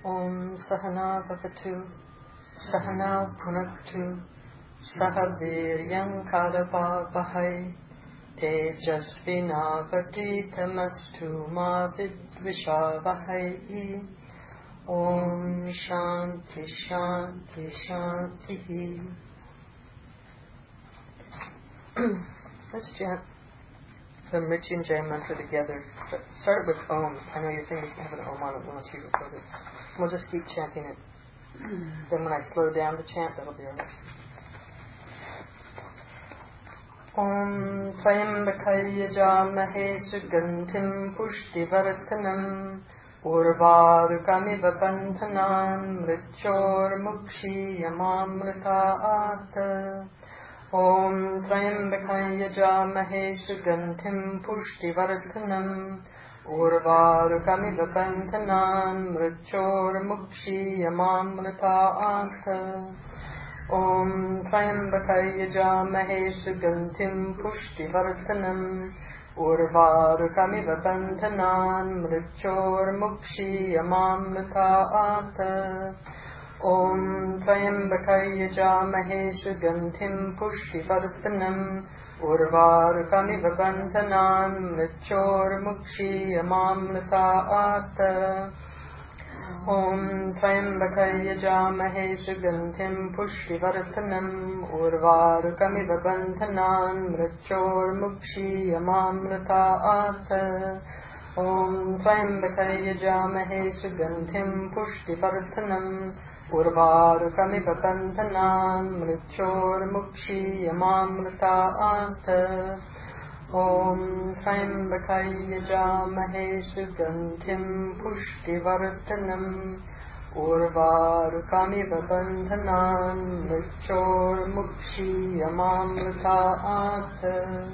Om Sahana Bhavatu Sahana Punaktu Saha Viryam Karavavahai Tejasvinavaditamastu Ma Vidvishavahai. Om Shanti Shanti Shanti. Let's chant the Mrityunjay mantra together. Start with Om. I know your fingers have an Om on it unless you record it. We'll just keep chanting it. Then when I slow down the chant, that'll be alright. Om Trayambakaya Jamahe Sugandhim Pushtivardhanam Urvarukamiva Bandhanan Mrityor Mukshi Yamamritaat. Om Trayambakaya Jamahe Sugandhim Pushtivardhanam Urvarukamiva Bandhanan Mrityor Mukshi Yamamritaat. Om Trayambakaya Jamahe Sugandhim Pushtivardhanam Urvarukamiva Bandhanan Mrityor Mukshi Yamamritaat. Om Trayambakaya Jamahe Sugandhim Pushtivardhanam Urvarukamiva Bandhanan Mrityor Mukshi Yamamritaat. Om Trayambakaya Jamahe Sugandhim Pushtivardhanam Urvarukamiva Bandhanan Mrityor Mukshi Yamamritaat. Om Trayambakaya Jamahe Sugandhim Pushtivardhanam Urvarukamiva Bandhanan Mrityor Mukshi Yamamritaat. Om Trayambakaya Jamahe Sugandhim Pushtivardhanam Urvarukamiva Bandhanan Mrityor Mukshi Yamamritaat.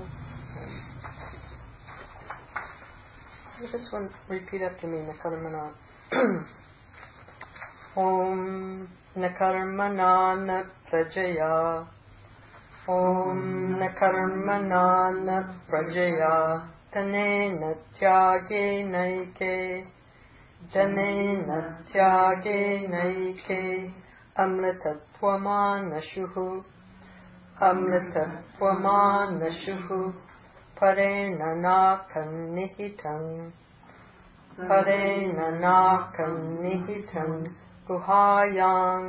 This one, repeat after me, Nakarmana. Om Nakarmana na Prajaya. Om Nakarmana na Prajaya. Tanena Tyage Naike. Tanena Tyage Naike. Amritatvama Nashuhu. Parena nakan nihitam guhayang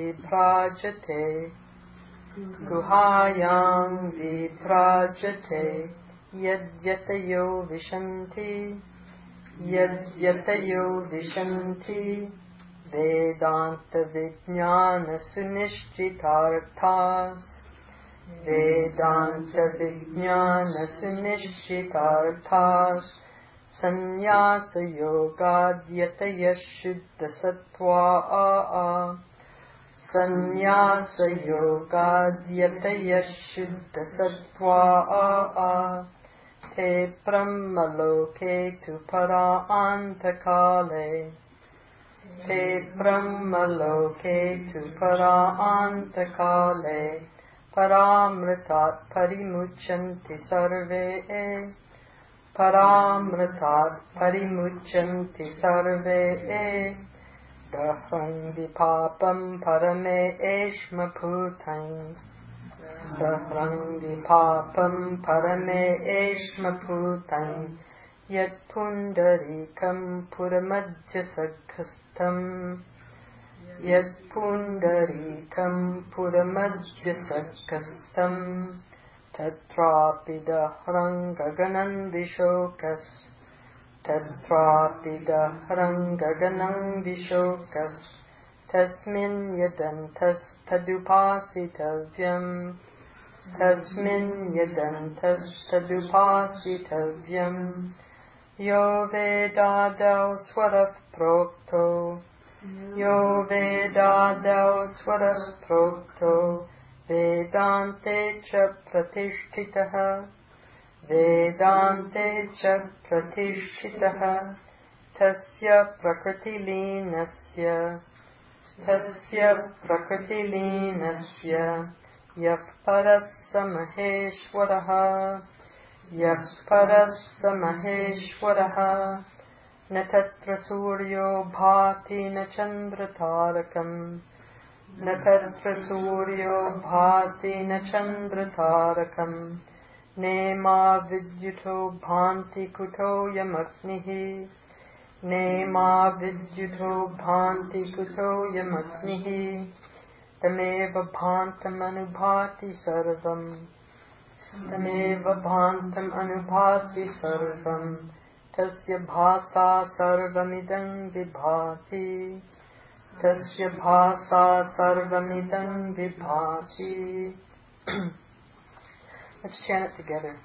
vibrajate yadyatayo vishanti vedanta vijnana sunishchitarthas Sannyasa yogadyataya shuddha sattva. Te brahmaloke tu para antakale. Paramritat parimuchanti sarve. Dahrang vipapam parame eshmaputang yat pundarikam puramajyasakastam tatrapi dahrang gaganang vishokas tasmin yadantas tadupasitavyam yo vedadau swarah prokto Vedante cha pratishtitaha tasya prakritilinasya yah parassa maheshwaraha न तत्र सूर्यो भाति न चन्द्रतारकम् न तत्र सूर्यो भाति न चन्द्रतारकम् नेमा विद्युतो भान्ति कुतो यमग्निः नेमा विद्युतो भान्ति कुतो यमग्निः तमेव भान्तमनुभाति सर्वम् तमेव भान्तम् अनुभाति सर्वम् तस्य भासा सर्वमिदं विभाति तस्य भासा सर्वमिदं विभाति. Let's chant it together.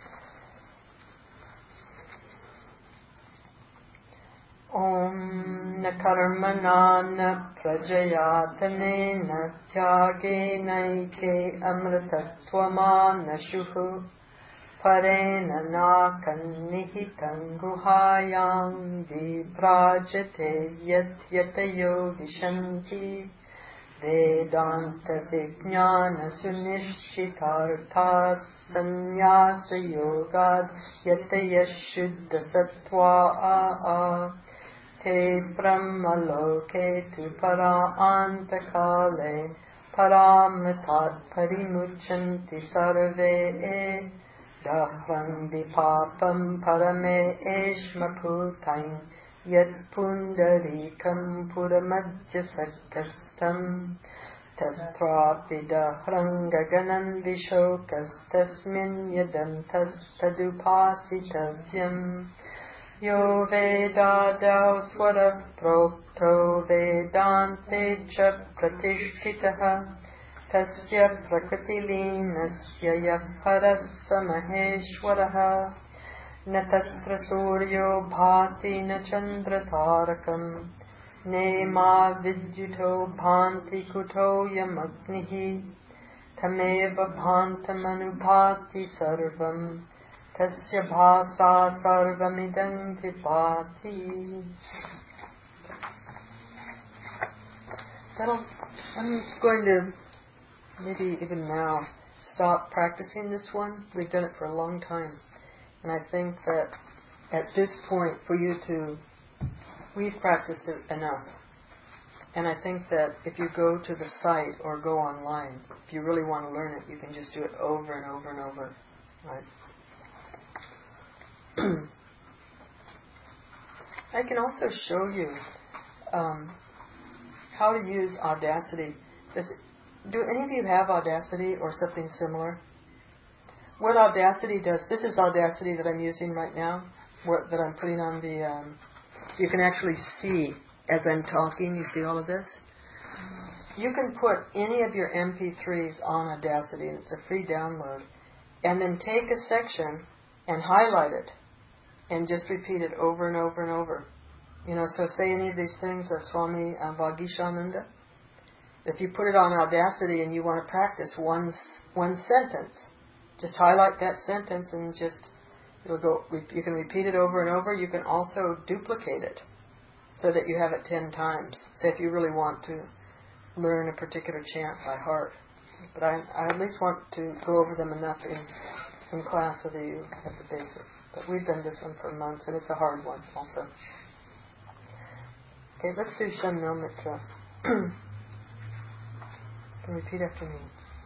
Om na karmana na prajayatane tyage naike amritatvamana parena nakannihitam guhayam vibrajate yatayo vishanti vedanta vijnana sunishitarthas sannyasa yogad yataya shuddha sattva te brahmaloke tu para antakale paramatat parimuchanti sarve Dahram vipapam parame eshmaputain yat pundarikam puramajya saktastam tatrapi dahram gaganan vishokastasmin yadantas tadupasitavyam yo vedadau swara prokto vedante cha pratishtitaha tasya prakritilinasya yaparasya maheshwaraha na tatra suryo bhati na chandratarakam nema vidyuto bhanti kuto yamagnihi tameva bhantam anubhati sarvam tasya bhasa sarvamidam vipati. I'm going to maybe even now stop practicing this one. We've done it for a long time. And I think that at this point we've practiced it enough. And I think that if you go to the site or go online, if you really want to learn it, you can just do it over and over and over. Right? I can also show you how to use Audacity. Do any of you have Audacity or something similar? What Audacity does, this is Audacity that I'm using right now, that I'm putting on the, you can actually see as I'm talking, you see all of this? You can put any of your MP3s on Audacity, and it's a free download, and then take a section and highlight it, and just repeat it over and over and over. You know, so say any of these things of Swami Vagishananda. If you put it on Audacity and you want to practice one sentence, just highlight that sentence and it'll go. You can repeat it over and over. You can also duplicate it so that you have it 10 times. Say if you really want to learn a particular chant by heart. But I at least want to go over them enough in class so that you have the basics. But we've done this one for months and it's a hard one also. Okay, let's do Shanno Mitra. Repeat after me.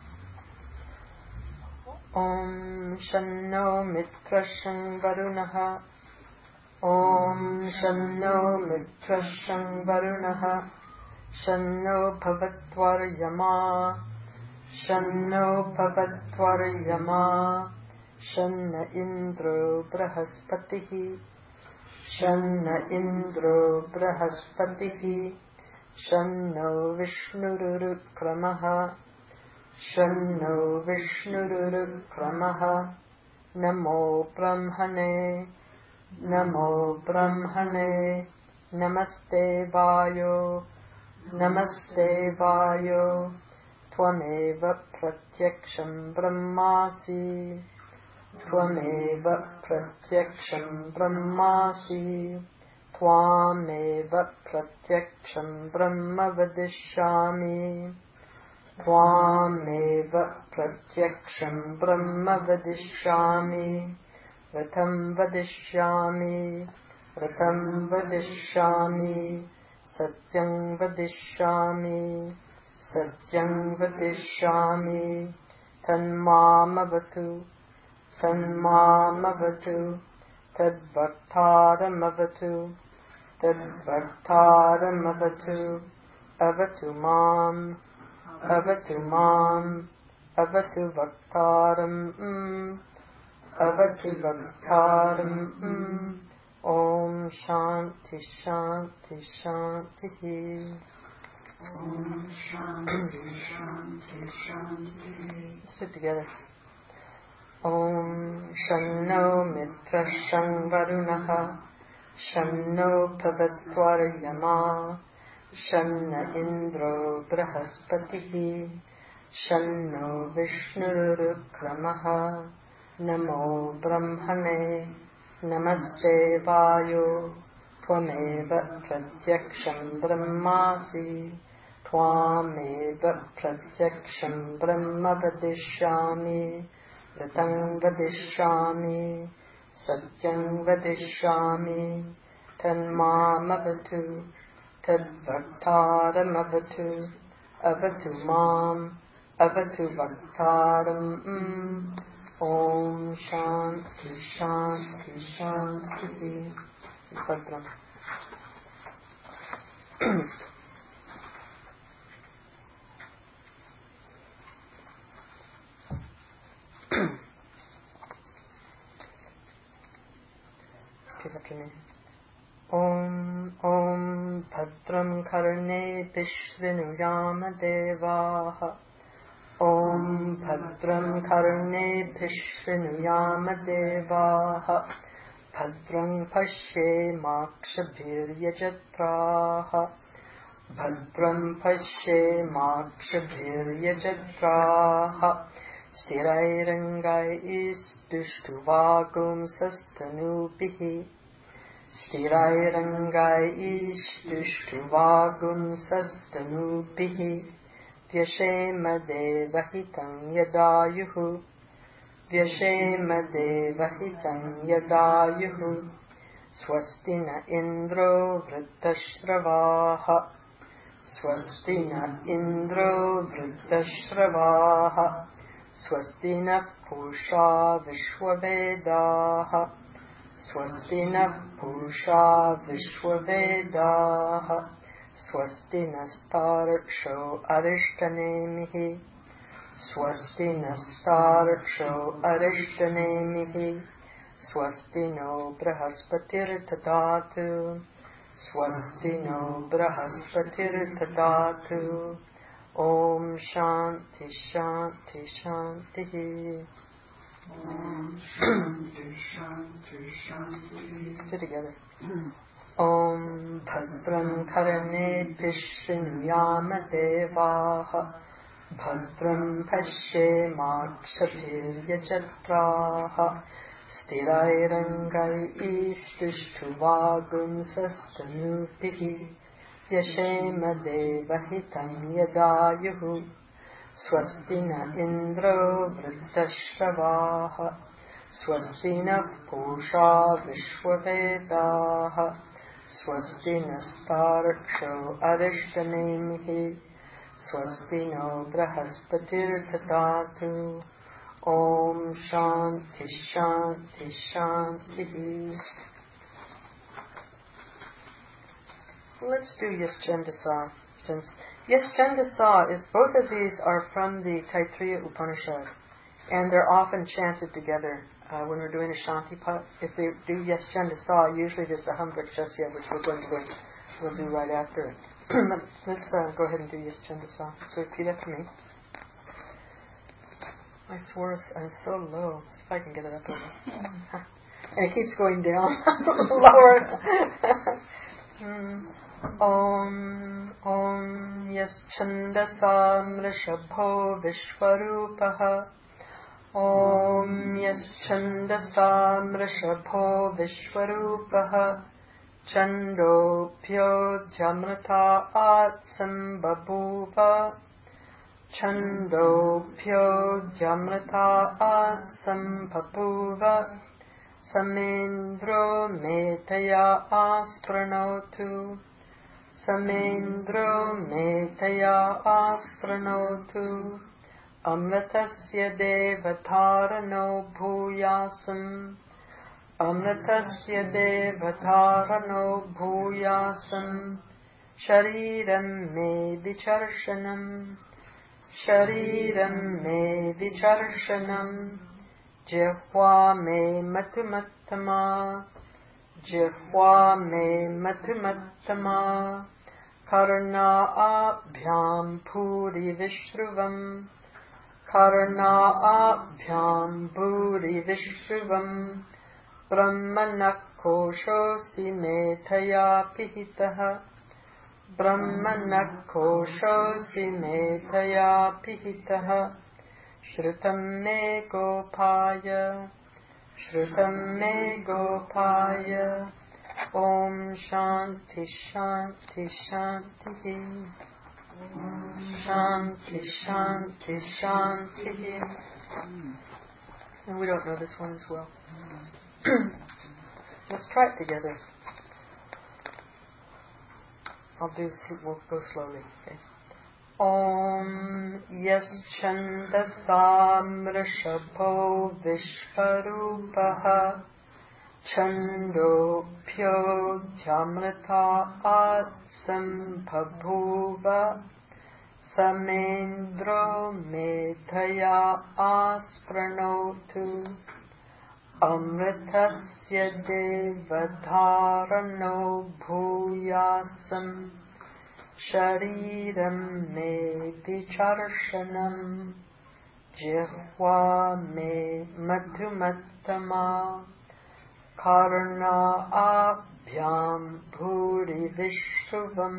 Om Shanno Mitra Varunaha. Om Shanno Mitra Varunaha. Shanno Bhavatvar Yama. Shanno Bhavatvar Yama. Shanna Indro Brahaspatihi. Shanna Indro Brahaspatihi. Shanno Vishnurukramaha. Shanno Vishnurukramaha. Namo Brahmane. Namo Brahmane. Namaste Vayo. Namaste Vayo. Tvameva Pratyaksham Brahmasi. Tvameva Pratyaksham Brahmasi. Tvameva Pratyaksham Brahma Vadishyami. Tvameva Pratyaksham Brahma Vadishyami. Ratam Vadishyami. ऋतं वदिष्यामि सत्यं वदिष्यामि सत्यं वदिष्यामि तन्मामवतु तन्मामवतु तद्भक्तारमवतु तद्भक्तारमवतु अवतु माम् अवतु माम् अवतु भक्तारम् अवतु भक्तारम् Om Shanti Shanti Shanti Om Shanti Shanti Shanti. Sit together. Om Shanno Mitra Varunaha Shanno Bhavatvaryama Shanna Indro Brahaspatihi Shanno Vishnurukramaha Namo Brahmane Namaste Vayo Tvameva Pratyaksham Brahmasi Tvameva Pratyaksham Brahma Vadishyami Ritam Vadishyami Satyam Vadishyami Tanmamavatu Tadbhaktaramavatu Avatu Mam Avatu Bhaktaram Om Shanti Shanti Shanti Bhadram. Repeat after me. Om Om Bhadram Karne Vishrinuyama Devaha Om Bhadram Karne Vishrinuyama Devaha Bhadram Pashe Makshabhiryajatraha Bhadram Pashe Makshabhiryajatraha Stirairangais Dushtuvagum Sastanubihi Stirairangais Dushtuvagum Sastanubihi Vyashema Devahitam Yadayuhu Vyashema Devahitam Yadayuhu Swastina Indro Vrittashravaha Swastina Indro Vrittashravaha Swastina Pusha Vishwavedaha Swastina Pusha Vishwavedaha Swasti Nastarsho Arishtanemihi Swasti Nastarsho Arishtanemihi Swasti no Brahaspatir Tadatu Swasti no Brahaspatir Tadatu Om Shanti Shanti Shanti Om Shanti Shanti Shanti. Stay together. Om Bhadram Karane Vishrinuyama Devaha Bhadram Pashe Makshabhiryajatraha Stirairangais Dushtuvagum Sastanubihi Vyashema Devahitam Yadayuhu Swastina Indro Vrittashravaha Swastina Pusha Vishwavedaha Swasti Nastarsho Arishtanemihi Swasti no Brahaspatir Tadatu Om Shanti Shanti Shanti. Let's do Yaschandasa, since Yaschandasa is, both of these are from the Taittiriya Upanishad, and they're often chanted together when we're doing a Shantipat. If they do Yaschandasa, usually there's a Hamvrikshasya, which we'll do right after it. Let's go ahead and do Yaschandasa. So repeat after me. My sword is so low. See if I can get it up over. And it keeps going down. Lower. Om Om Yaschandasa Mrishabho Vishwarupaha Om Yaschandasa Mrishabho Vishwarupaha Chandopyo Jamrata Atsambabhuva Chandopyo Jamrata Atsambabhuva Samendro metaya aspranotu. Samendro metaya aspranotu. Amritasya devatarano bhuyasam. Amritasya devatarano bhuyasam. Shariram me vicharshanam. Shariram me vicharshanam. Jihva me matumattama. Jihva me matumattama. Karna abhyam puri vishruvam. Karna abhyam puri vishruvam. Brahmanakoshosi methaya pihitaha. Brahmanakoshosi methaya pihitaha. Shrutam me gopaya. Shrutam me gopaya. Om Shanti Shanti Shanti. Shanti Shanti Shanti. And we don't know this one as well. Let's try it together. We'll go slowly. Okay. Om Yaschandasam Rishabho Vishvarupaha Chandopyo Dhyamrita Atsambhabhuva Samendro Medhaya Aspranotu Amritasya Devatarano Bhuyasam Shariram me vicharshanam. Jihva me madhumattama. Karna abhyam bhuri vishruvam.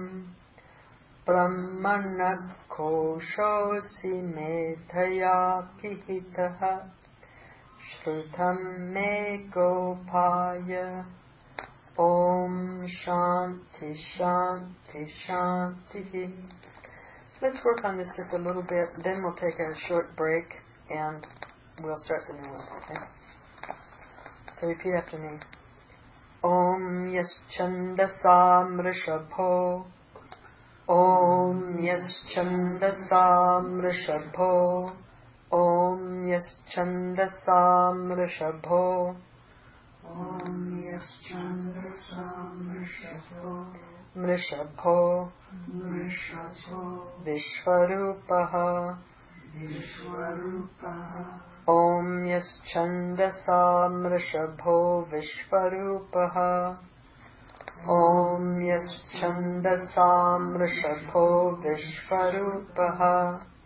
Brahmanakoshosi medhaya pihitaha. Shrutam me gopaya. Om Shanti Shanti Shanti. Let's work on this just a little bit, then we'll take a short break and we'll start the new one. Okay? So repeat after me. Om Yaschandasam Rishabho. Om Yaschandasam Rishabho. Om Yaschandasam Rishabho. Om Yaschandasam Rishabho. Mrishabho. Mrishabho. Vishvarupaha. Vishvarupaha. Om Yaschandasam Rishabho Vishvarupaha. Om Yaschandasam Rishabho Vishvarupaha.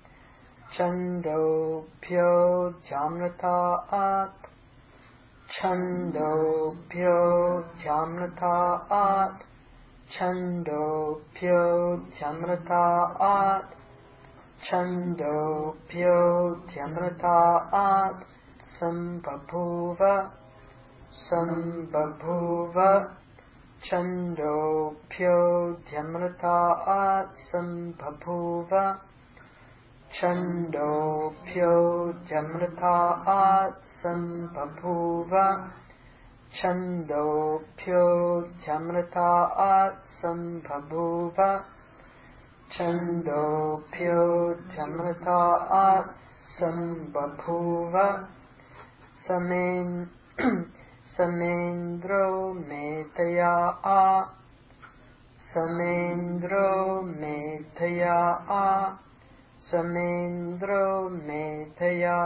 Chandobhyo Dhyamritaat. Chandobhyo Dhyamritaat. Chandobhyo Dhyamritaat. Chandobhyo Dhyamritaat. Sambhabhuva. Sambhabhuva. Chandobhyo Dhyamritaat. Sambhabhuva. Chandobhyo Dhyamritaat. Sambhabhuva. Chandobhyo Dhyamritaat. Sambhabhuva. Chandobhyo Dhyamritaat. Sambhabhuva. Samendro Medhaya Samendro Medhaya Samendro Medhaya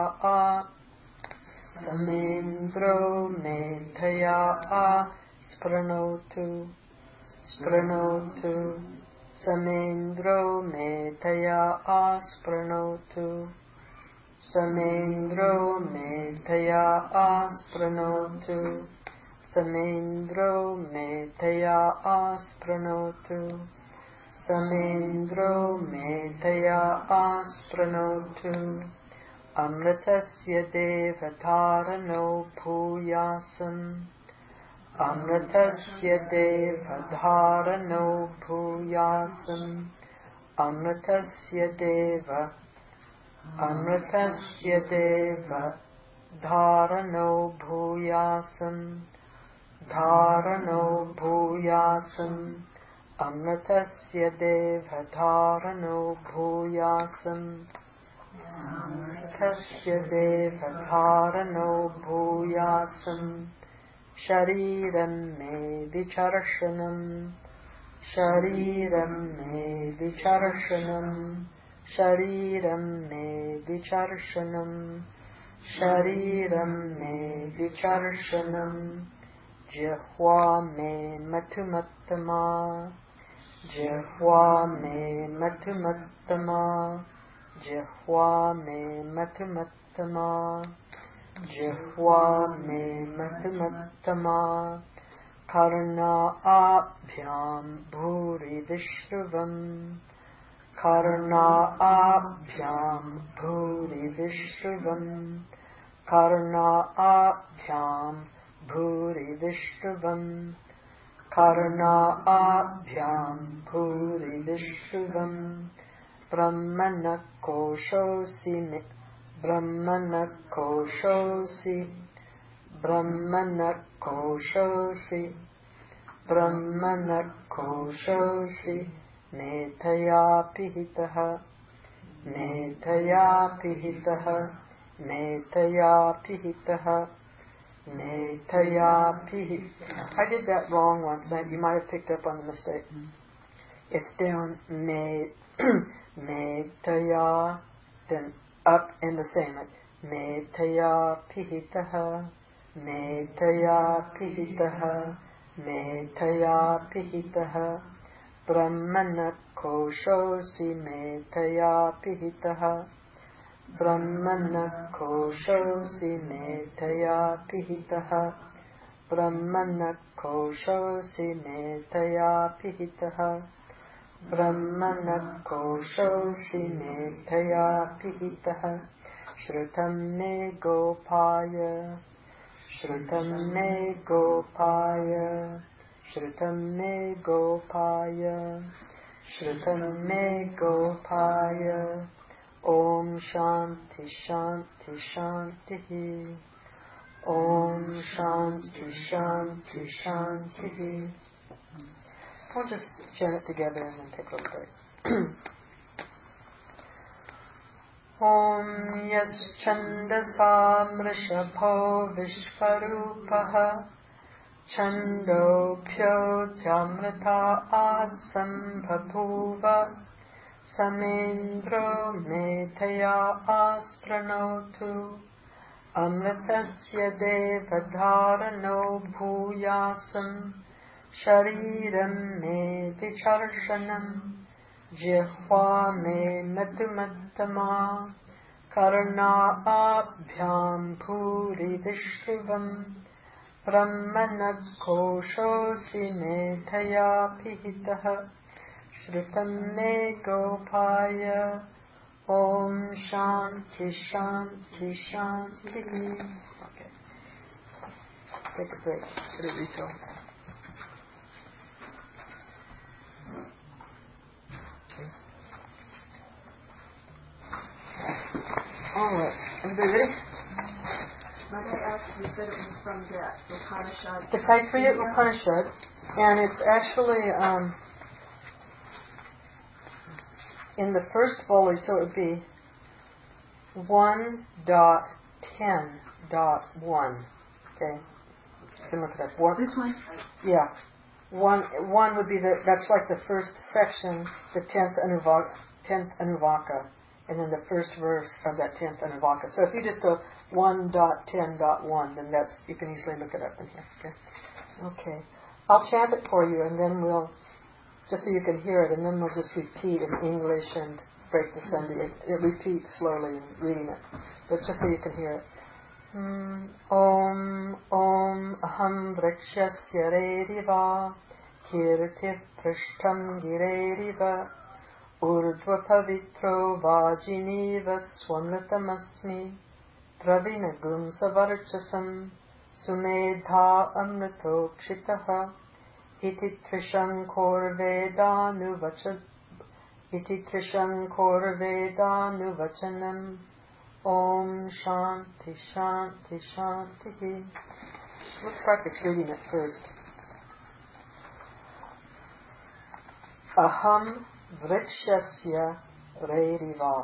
Samendro Medhaya Spranotu Spranotu Samendro Medhaya Spranotu Samendro Medhaya Spranotu Samendro Medhaya Spranotu Samendro Medhaya Spranotu Amritasya Devatarano Bhuyasam Amritasya Devatarano Bhuyasam Amritasya Deva Dharano bhuyasam, Dharano bhuyasam, Amritasya deva dharano bhuyasam, Amritasya deva dharano bhuyasam, Shariram me vicharshanam, Shariram me vicharshanam, Shariram me vicharshanam, Shariram me vicharshanam, Jihva me matumattama, Jihva me matumattama, Jihva me matumattama, Jihva me matumattama, Karna abhyam bhuri vishruvam, Karna abhyam bhuri vishruvam, Karna abhyam bhuri vishruvam, Karna abhyam bhuri vishruvam, Brahmana koshosi, Brahmana koshosi, Brahmana koshosi, Brahmana koshosi, Netaya pihitaha, Netaya pihitaha, Netaya pihitaha, Netaya pihitaha. I did that wrong once. You might have picked up on the mistake. It's down Netaya, then up in the same. Netaya pihitaha, Netaya pihitaha, Netaya pihitaha, Brahmana koshosi metaya pihitaha, Brahmana koshosi metaya pihitaha, Brahmana koshosi metaya pihitaha, Brahmana koshosi metaya pihitaha, Shrutam me gopaya, Shrutam me gopaya, Shrutam me gopaya, Shrutam me gopaya, Om Shanti Shanti Shanti, Om Shanti Shanti Shanti. We'll just chant it together and then take a little break. Om Yas Chandasa Mrishabho Vishvarupaha Chandopyo Jamrata Adsambhavuva Samendro Metaya Aspranotu Amritasya Devadharano Bhuyasam Shariram Me Vicharshanam Jihva Me Matumattama Karna Abhyam Bhuri Vishruvam Brahmana koshosi metaya pihitaha, Shrutam me gopaya, Om Shanti Shanti Shanti. Okay. Take a break. Should it refill? All right. Everybody ready? Might I ask, you said it was from the Upanishad? The Taittiriya Upanishad, and it's actually in the first volley, so it would be 1.10.1. Okay, you can look it up. This one? Yeah. One would be that's like the first section, the 10th Anuvaka, and then the first verse of that 10th Anuvaka. So if you just go 1.10.1, then you can easily look it up in here. Okay. I'll chant it for you, and then we'll, just so you can hear it, and then we'll just repeat in English and break the Sandhi. It repeats slowly in reading it, but just so you can hear it. Om aham vrikshasya rediva kirti prishtam gireriva urdhva pavitro vajiniva swamritamasmi travinagum savarchasam sumedha amrito kshitaha iti trishankor vedanu vachanam Om Shanti Shanti Shanti. Let's practice reading it first. Aham vrikshasya rediva.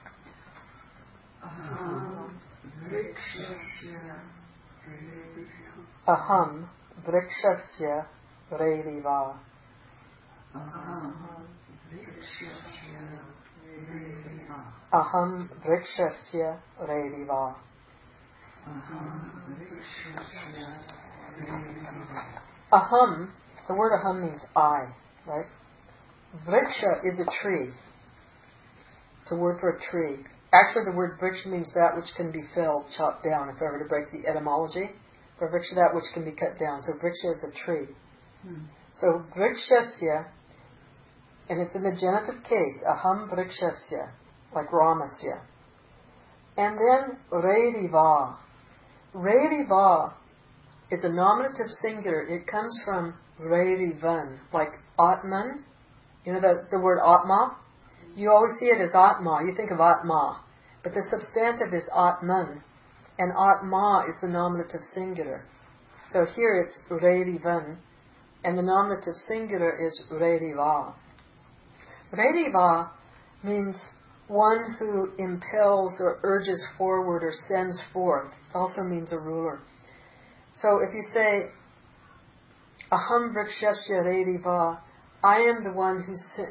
Aham vrikshasya rediva. Aham vrikshasya rediva. Aham vrikshasya rediva. Aham vrikshasya rediva. Aham vrikshasya rediva. Aham, the word aham means I, right? Vriksha is a tree. It's a word for a tree. Actually, the word vriksha means that which can be felled, chopped down, if I were to break the etymology. For vriksha, that which can be cut down. So vriksha is a tree. So vrikshasya, and it's in the genitive case, aham vrikshasya, like ramasya. And then rediva. Rediva is a nominative singular. It comes from redivan, like atman. You know the word atma? You always see it as atma. You think of atma. But the substantive is atman. And atma is the nominative singular. So here it's redivan. And the nominative singular is rediva. Rediva means one who impels or urges forward or sends forth. It also means a ruler. So if you say, aham vrikshasya rediva, I am the one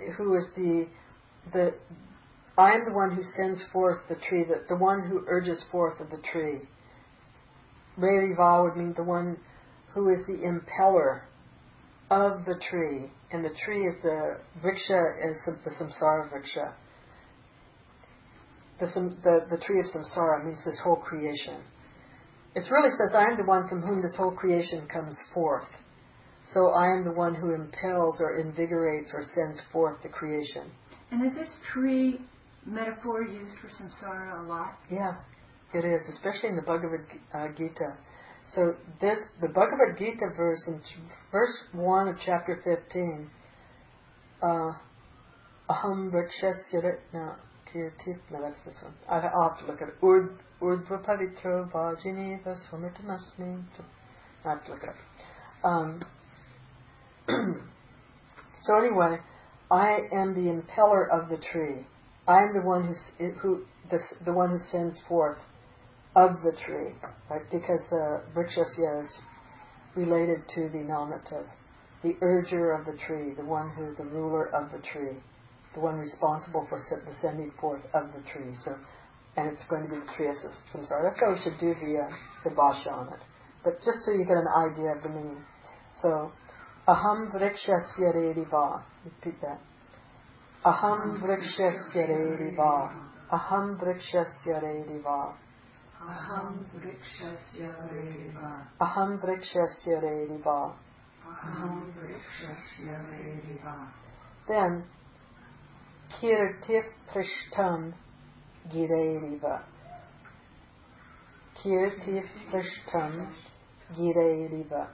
I am the one who sends forth the tree, the one who urges forth of the tree. Rediva would mean the one who is the impeller of the tree, and the tree is the vriksha, is the samsara vriksha. The tree of samsara means this whole creation. It really says, I am the one from whom this whole creation comes forth. So I am the one who impels or invigorates or sends forth the creation. And is this tree metaphor used for samsara a lot? Yeah, it is, especially in the Bhagavad Gita. So the Bhagavad Gita verse, in verse 1 of chapter 15, aham vrikshasya no, that's this one. I'll have to look at it. Urdhva pavitro vajini vasvamrtamasmi. I have to look it up. So anyway, I am the impeller of the tree. I am the one the one who sends forth of the tree, right? Because the vrikshasya is related to the nominative, the urger of the tree, the ruler of the tree, the one responsible for the sending forth of the tree. So, and it's going to be the tree of samsara. That's how we should do the bhasha on it. But just so you get an idea of the meaning. So, aham vrikshasya rediva. Repeat that. Aham vrikshasya rediva. Aham vrikshasya rediva. Aham vrikshasya rediva. Aham vrikshasya rediva. Aham vrikshasya rediva. Then, kirti prishtam gireriva. Kirti prishtam gireriva.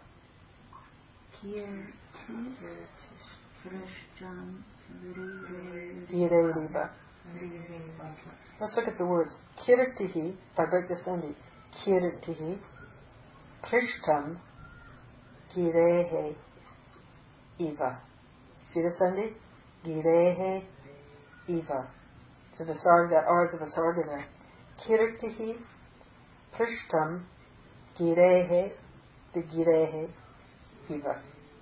Gireriva. Let's look at the words. Kirtihi, if I break this down, kirtihi prishtam girehe iva. See this, Sandy? Girehe iva. So the sarga, that R is a sarga there. Kirtihi prishtam girehe, the girehe iva.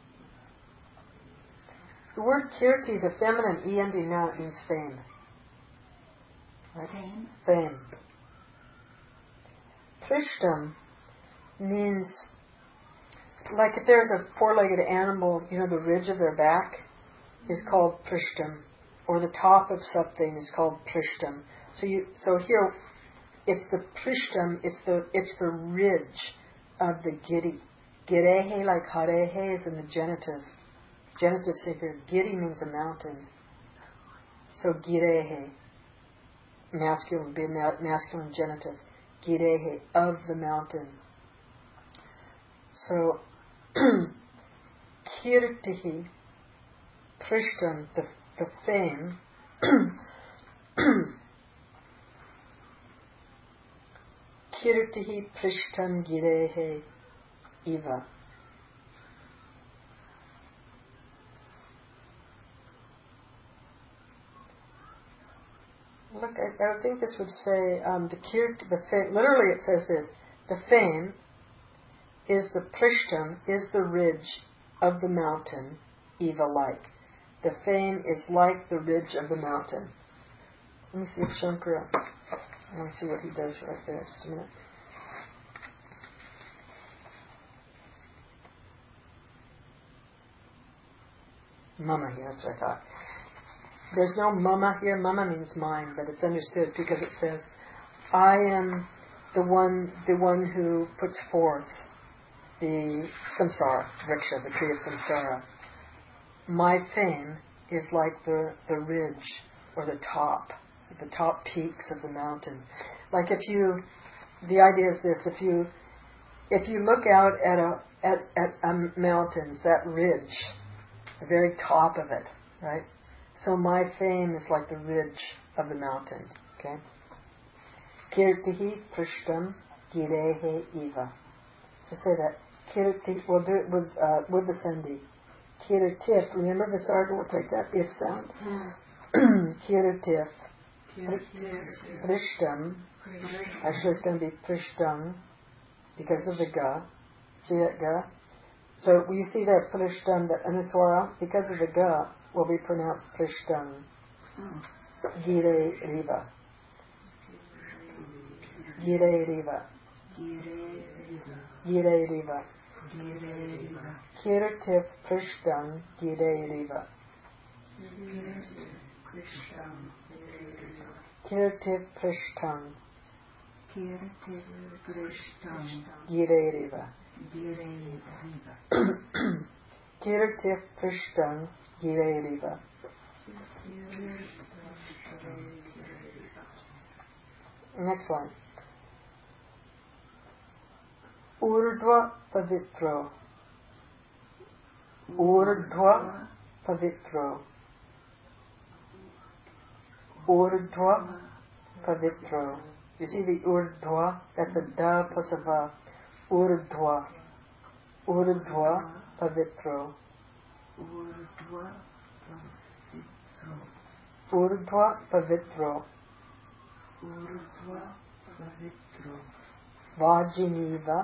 The word kirti is a feminine END noun, means fame. Right? Fame. Prishtam means, like if there's a four-legged animal, the ridge of their back is called prishtam, or the top of something is called prishtam. So here, it's the prishtam, it's the ridge of the giri. Girehe, like harehe, is in the genitive singular. Giri means a mountain. So girehe, masculine, be masculine genitive. Girehe, of the mountain. So, kirtihi, prishtam, the fame, Kirtihi Prishtam Girehe Iva. Look, I think this would say literally it says this: the fame is the prishtam, is the ridge of the mountain, Eva like. The fame is like the ridge of the mountain. Let me see if Shankara. I want to see what he does right there. Just a minute. Mama here, that's what I thought. There's no mama here. Mama means mine, but it's understood because it says, I am the one who puts forth the samsara, vriksha, the tree of samsara. My fame is like the ridge or the top peaks of the mountain. Like the idea is this: if you look out at mountains, that ridge, the very top of it, right? So my fame is like the ridge of the mountain. Okay. Kirtihi prishtam girehe iva. So say that. Kirti. We'll do it with the sandhi. Kirtif. Remember, Visarga will take that if sound. Kirtif. Prishtam. Actually, it's going to be prishtam because of the ga. See that ga? So you see that prishtam, that anuswara, because of the ga, will be pronounced prishtam. Gire riva. Gire riva. Gire riva. Kirtif prishtam gire riva. Kirtif prishtam gire riva. Kirtif prishtam gire riva. Next one. Urdhva pavitro. Urdhva pavitro. Urdhva pavitro. You see the urdhva? That's a da plus a va. Urdhva. Urdhva pavitro. Urdhva pavitro. Vajiniva.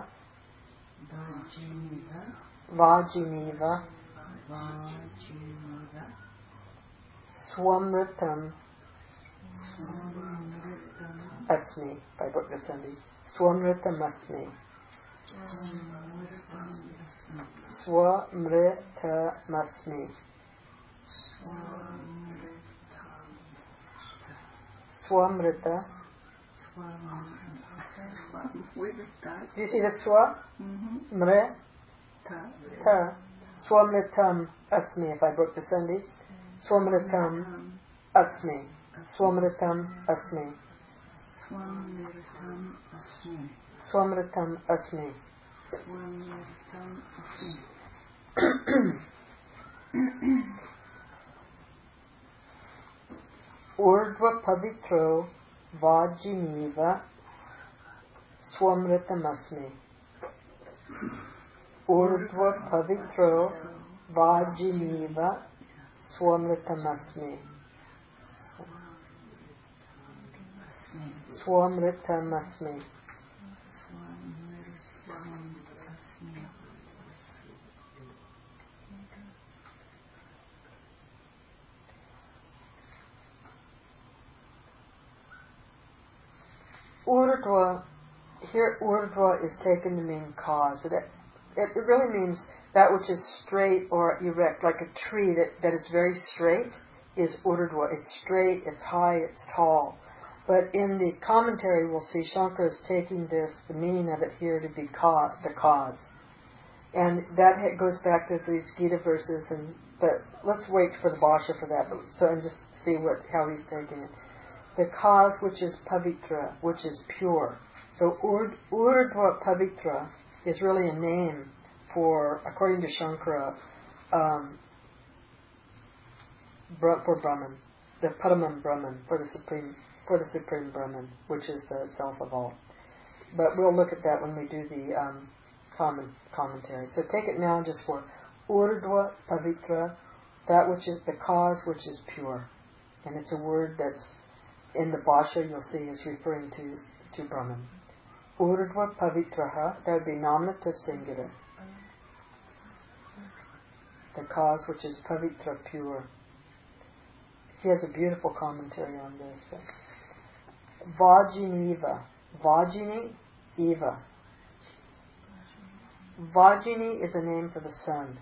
Vajiniva. Swamritam Asmi by Bhakti. Swamritam Asmi. Swamritam Asmi. Swamrita. Do you see the swa? Mre. Ta. Swamritam Asmi if I broke the sandhi. Swamritam Asmi. Swamritam Asmi. Swamritam Asmi. Urdhva pavitro vajiniva swamritam asmi. Urdhva pavitro vajiniva swamritam asmi. Swamritam asmi. Urdhva, here urdhva is taken to mean cause. It really means that which is straight or erect, like a tree that is very straight is urdhva. It's straight, it's high, it's tall. But in the commentary we'll see Shankara is taking the meaning of it here to be the cause. And that goes back to these Gita verses, but let's wait for the Bhashya for that, and just see how he's taking it. The cause which is pavitra, which is pure. So urdhva pavitra is really a name for, according to Shankara, for Brahman, the Paramam Brahman, for the supreme Brahman, which is the self of all. But we'll look at that when we do the commentary. So take it now just for Urdhva Pavitra, that which is the cause which is pure. And it's a word that's in the Bhasha you'll see is referring to Brahman. Urdhva Pavitraha, that would be nominative singular. The cause which is Pavitra, pure. He has a beautiful commentary on this. Vajiniva. Vajini Eva. Vajini is a name for the sun.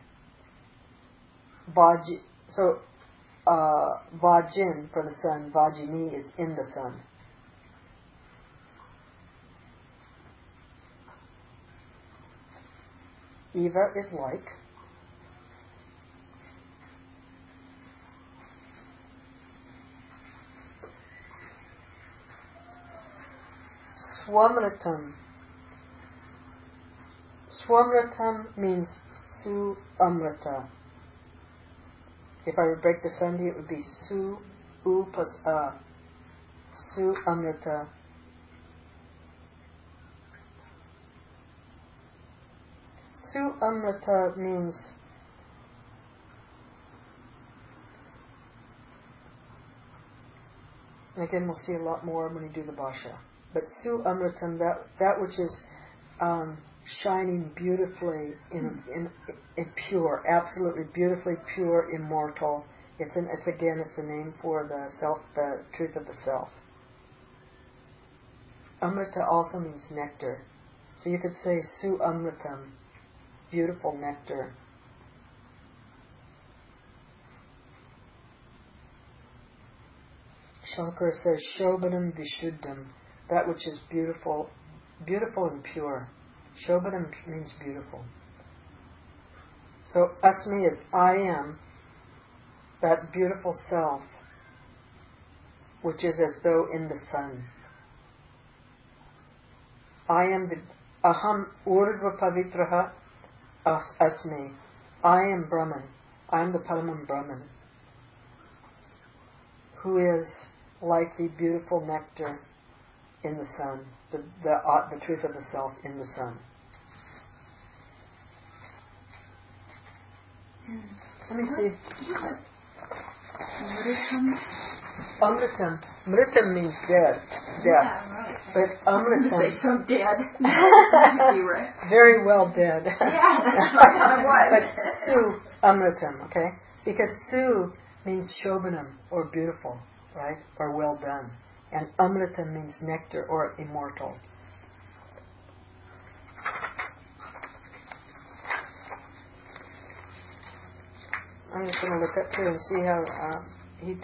Vajin for the sun, Vajini is in the sun. Eva is like. Swamritam. Swamritam means Su Amrita. If I would break the sandhi, it would be Su U plus A. Su Amrita. Su Amrita means and again we'll see a lot more when we do the Bhasha. But Su Amritam, that which is shining beautifully in pure, absolutely beautifully pure, immortal. It's a name for the self, the truth of the self. Amrita also means nectar. So you could say Su Amritam, beautiful nectar. Shankara says Shobhanam Vishuddham, that which is beautiful, beautiful and pure. Shobhanam means beautiful. So Asmi is I am, that beautiful self, which is as though in the sun. I am the Aham Urdhva Pavitraha Asmi. I am Brahman. I am the Paramam Brahman, who is like the beautiful nectar in the sun, the truth of the self in the sun. Let me see. Amritam. Mritam means dead. Death. Yeah, right. But Amritam. Say so dead. Right. Very well dead. Yeah, that's what I was. But Su Amritam, okay? Because Su means Shobhanam, or beautiful, right? Or well done. And Amritam means nectar, or immortal. I'm just going to look up here and see how he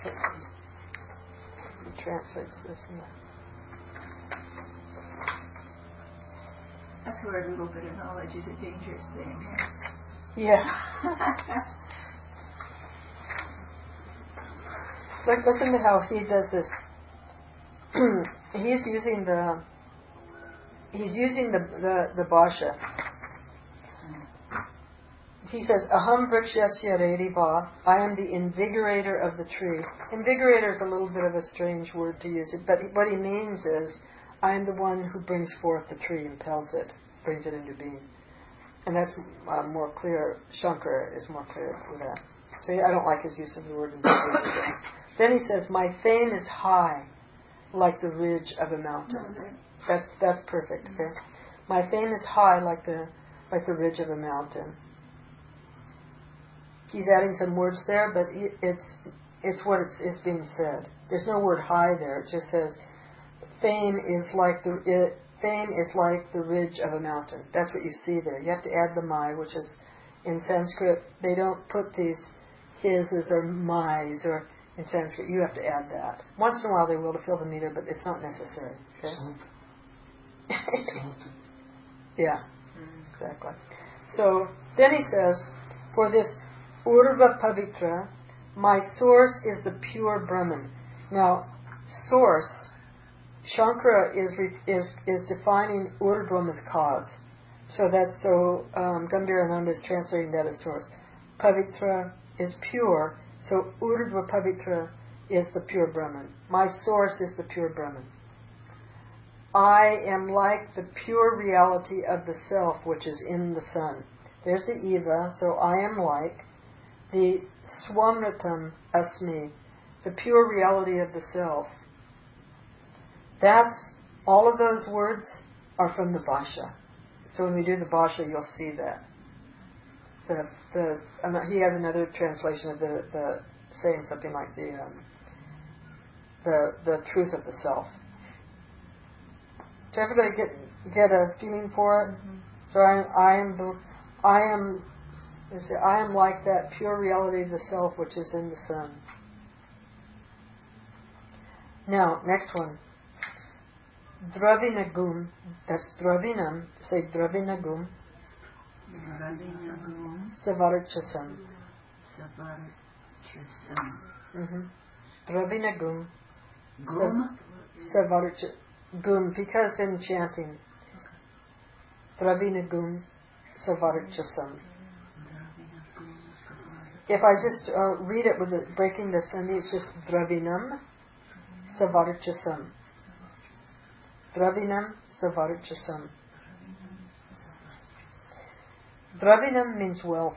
translates this and that. That's where a little bit of knowledge is a dangerous thing. Yeah. Like, listen to how he does this. He's using the Bhasha. He says, Aham vrikshasya rediva, I am the invigorator of the tree. Invigorator is a little bit of a strange word to use, but what he means is, I am the one who brings forth the tree, impels it, brings it into being. And that's more clear. Shankara is more clear with that. So I don't like his use of the word invigorator. Then he says, my fame is high, like the ridge of a mountain. That's perfect. Okay? My fame is high, like the ridge of a mountain. He's adding some words there, but it's what is being said. There's no word high there. It just says fame is like the ridge of a mountain. That's what you see there. You have to add the my, which is in Sanskrit. They don't put these hises or my's or in Sanskrit. You have to add that. Once in a while they will to fill the meter, but it's not necessary. Okay? Yeah, exactly. So then he says, for this Urdhva Pavitra, my source is the pure Brahman. Now, source, Shankara is defining Urdhvam as cause. So Gambhirananda is translating that as source. Pavitra is pure, so Urdhva Pavitra is the pure Brahman. My source is the pure Brahman. I am like the pure reality of the self which is in the sun. There's the Eva, so I am like the Swamritam Asmi, the pure reality of the self. That's, all of those words are from the Bhasha. So when we do the Bhasha, you'll see that. He has another translation of the saying something like the truth of the self. Does everybody get a feeling for it? Mm-hmm. So I am like that pure reality of the self which is in the sun. Now, next one. Dravinagum, that's Dravinam, say Dravinagum. Savarchasam. Dravinagum. Savarchasam, because in chanting. Dravinagum Savarchasam. If I just read it with breaking the sandhi, it's just Dravinam Savarchasam. Dravinam Savarchasam. Dravinam means wealth.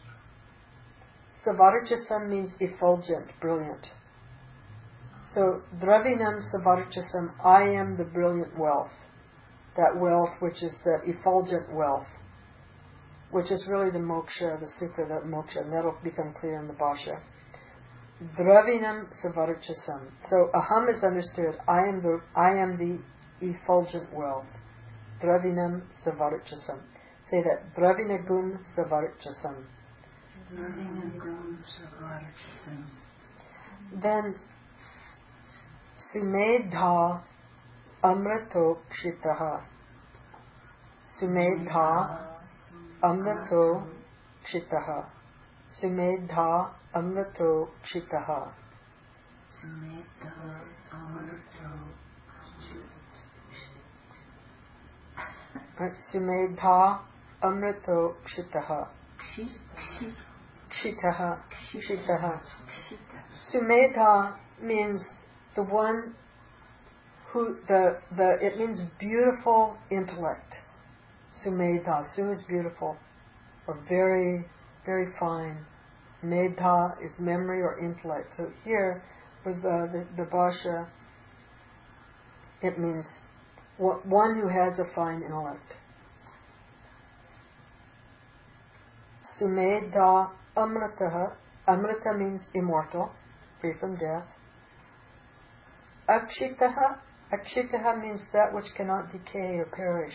Savarchasam means effulgent, brilliant. So, Dravinam Savarchasam, I am the brilliant wealth. That wealth which is the effulgent wealth, which is really the moksha, the sukha, the moksha, and that'll become clear in the Bhasha. Dravinam Savarchasam. So, aham is understood, I am the effulgent wealth. Dravinam Savarchasam. Say that. Dravinagum Savarchasam. Dravinagum Savarchasam. Then Sumedha Amrato Kshitaha. Sumedha Amrato Kshitaha. Sumedha Amrato Kshitaha. Sumedha Amrato Sumedha Amrito Kshitaha. Kshitaha. Kshitaha. Sumedha means the one who, it means beautiful intellect. Sumedha. Su is beautiful, or very, very fine. Medha is memory or intellect. So here, with the Bhasha, it means one who has a fine intellect. Sumedha Amritaha. Amrita means immortal, free from death. Akshitaha. Akshitaha means that which cannot decay or perish.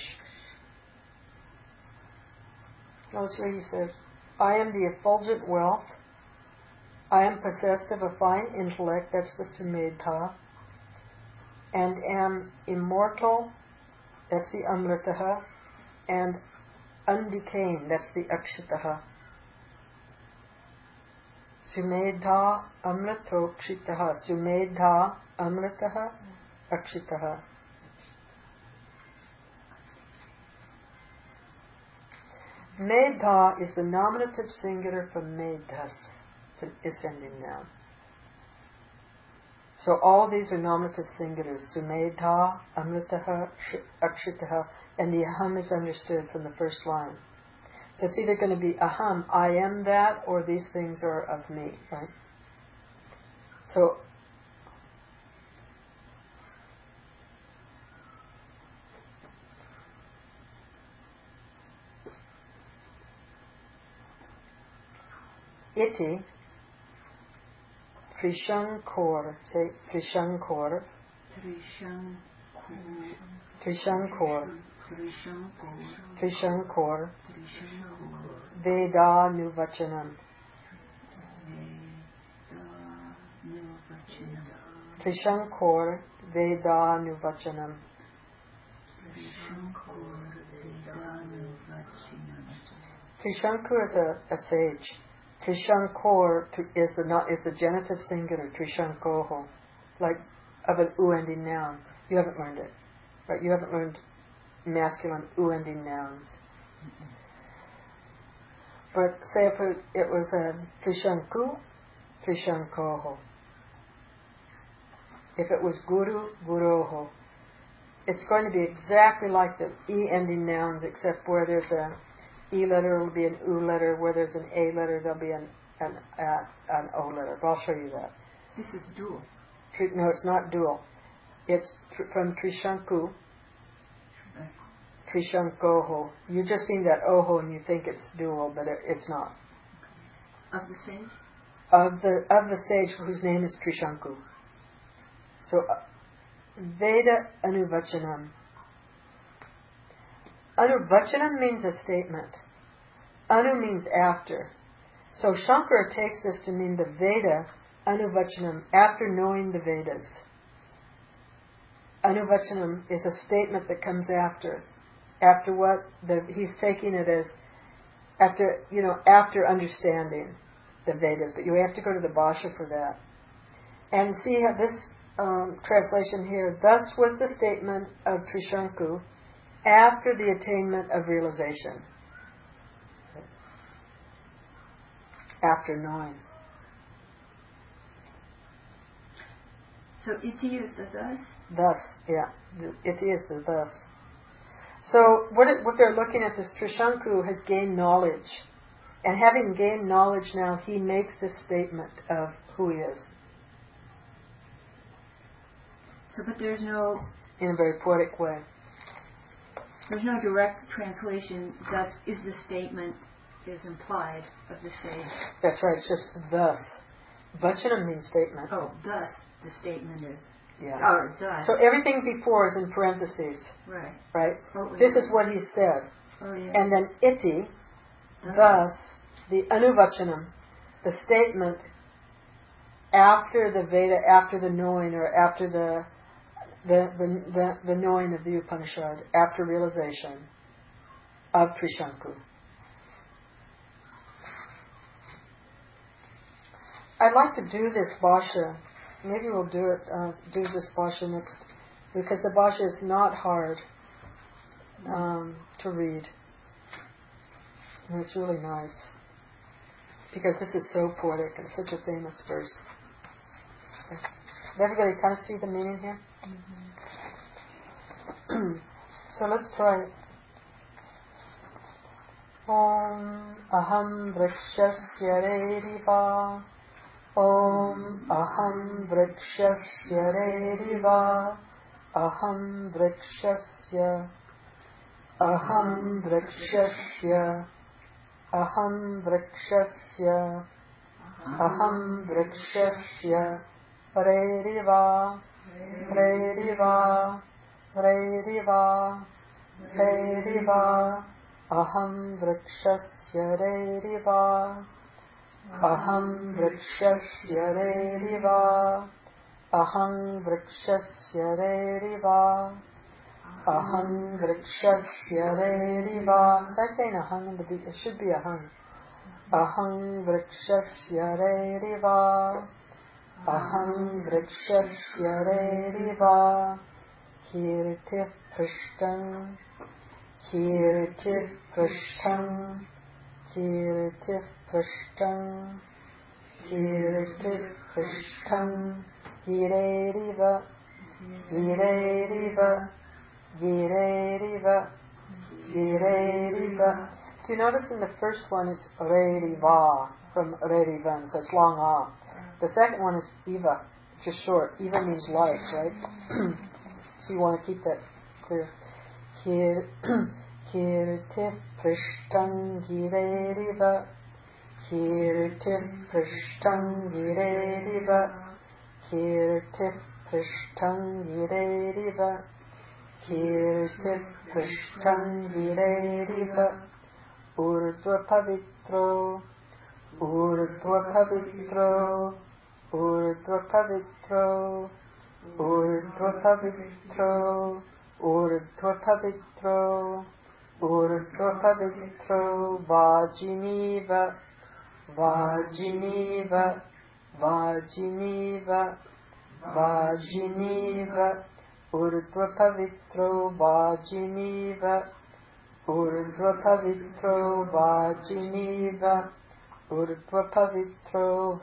Notice where he says, I am the effulgent wealth. I am possessed of a fine intellect, that's the Sumedha, and am immortal, that's the Amritaha, and undecaying, that's the Akshitaha. Sumedha Amrito Kshitaha. Sumedha Amritaha Akshitaha. Medha is the nominative singular for medhas, it's an ascending noun. So all these are nominative singulars. Sumedha, Amritaha, Akshitaha, and the aham is understood from the first line. So it's either going to be aham, I am that, or these things are of me, right? So iti Trishankor, say Trishankor. Trishankor. Trishankor. Veda Nuvachanam. Trishankor Veda Nuvachanam. Trishankur is a sage. Trishankor is the genitive singular, Trishankoho, like of an u-ending noun. You haven't learned it, right? You haven't learned masculine u-ending nouns. But say if it was a Trishanku, Trishankoho. If it was Guru, Guroho. it's going to be exactly like the E ending nouns, except where there's an E letter, it'll be an U letter. Where there's an A letter, there'll be an O letter. But I'll show you that. This is dual. No, it's not dual. It's from Trishanku. Trishankoho. You just seen that oho and you think it's dual, but it's not. Of the sage? Of the sage whose name is Trishanku. So, Veda Anuvachanam. Anuvachanam means a statement. Anu means after. So Shankara takes this to mean the Veda Anuvachanam, after knowing the Vedas. Anuvachanam is a statement that comes after. After what? He's taking it as after understanding the Vedas. But you have to go to the Bhashya for that. And see how this translation here, thus was the statement of Trishanku after the attainment of realization. After knowing. So iti is the thus? Thus, yeah. Iti is the thus. So what they're looking at is Trishanku has gained knowledge. And having gained knowledge now, he makes this statement of who he is. So, but there's no... In a very poetic way. There's no direct translation, thus is the statement is implied of the sage. That's right, it's just thus. Vachanam means statement. Oh, thus the statement is. Yeah. Or thus. So everything before is in parentheses. Right. Right? Oh, This is what he said. Oh, yeah. And then iti, thus, the anuvachanam, the statement after the Veda, after the knowing, or after the knowing of the Upanishad, after realization of Trishanku. I'd like to do this Bhashya. Maybe we'll do this Bhashya next, because the Bhashya is not hard to read. And it's really nice. Because this is so poetic and such a famous verse. Did everybody kind of see the meaning here? Mm-hmm. So let's try it. Om aham vrikshasya rediva. Om aham vrikshasya rediva. Aham vrikshasya. Aham vrikshasya. Aham vrikshasya. Aham vrikshasya. Rediva. Rediva. Rediva. Rediva. Aham vrikshasya rediva. Aham vrikshasya rediva. Aham vrikshasya rediva. Aham vrikshasya rediva. Was I saying aham? It should be aham. Aham vrikshasya rediva. Aham vrikshasya rediva. Kirti prishtam. Kirti prishtam. Kirti prishtam. Kirti prishtam. Gireriva. Gireriva. Gireriva. Gireriva. Do you notice in the first one it's Reriva from Rerivan, so it's long ah. The second one is Iva, which is short. Iva means like, right? So you want to keep that clear. Kirti prishtam gireriva. Kirti prishtam gireriva. Kirti prishtam gireriva. Kirti prishtam gireriva. Urdhva pavitro. Urdhva pavitro. Urdhva pavitro. Urdhva pavitro. Urdhva pavitro. Urdhva pavitro. Vajiniva. Vajiniva. Vajiniva. Vajiniva. Urdhva pavitro. Vajiniva. Urdhva pavitro. Vajiniva. Urdhva pavitro.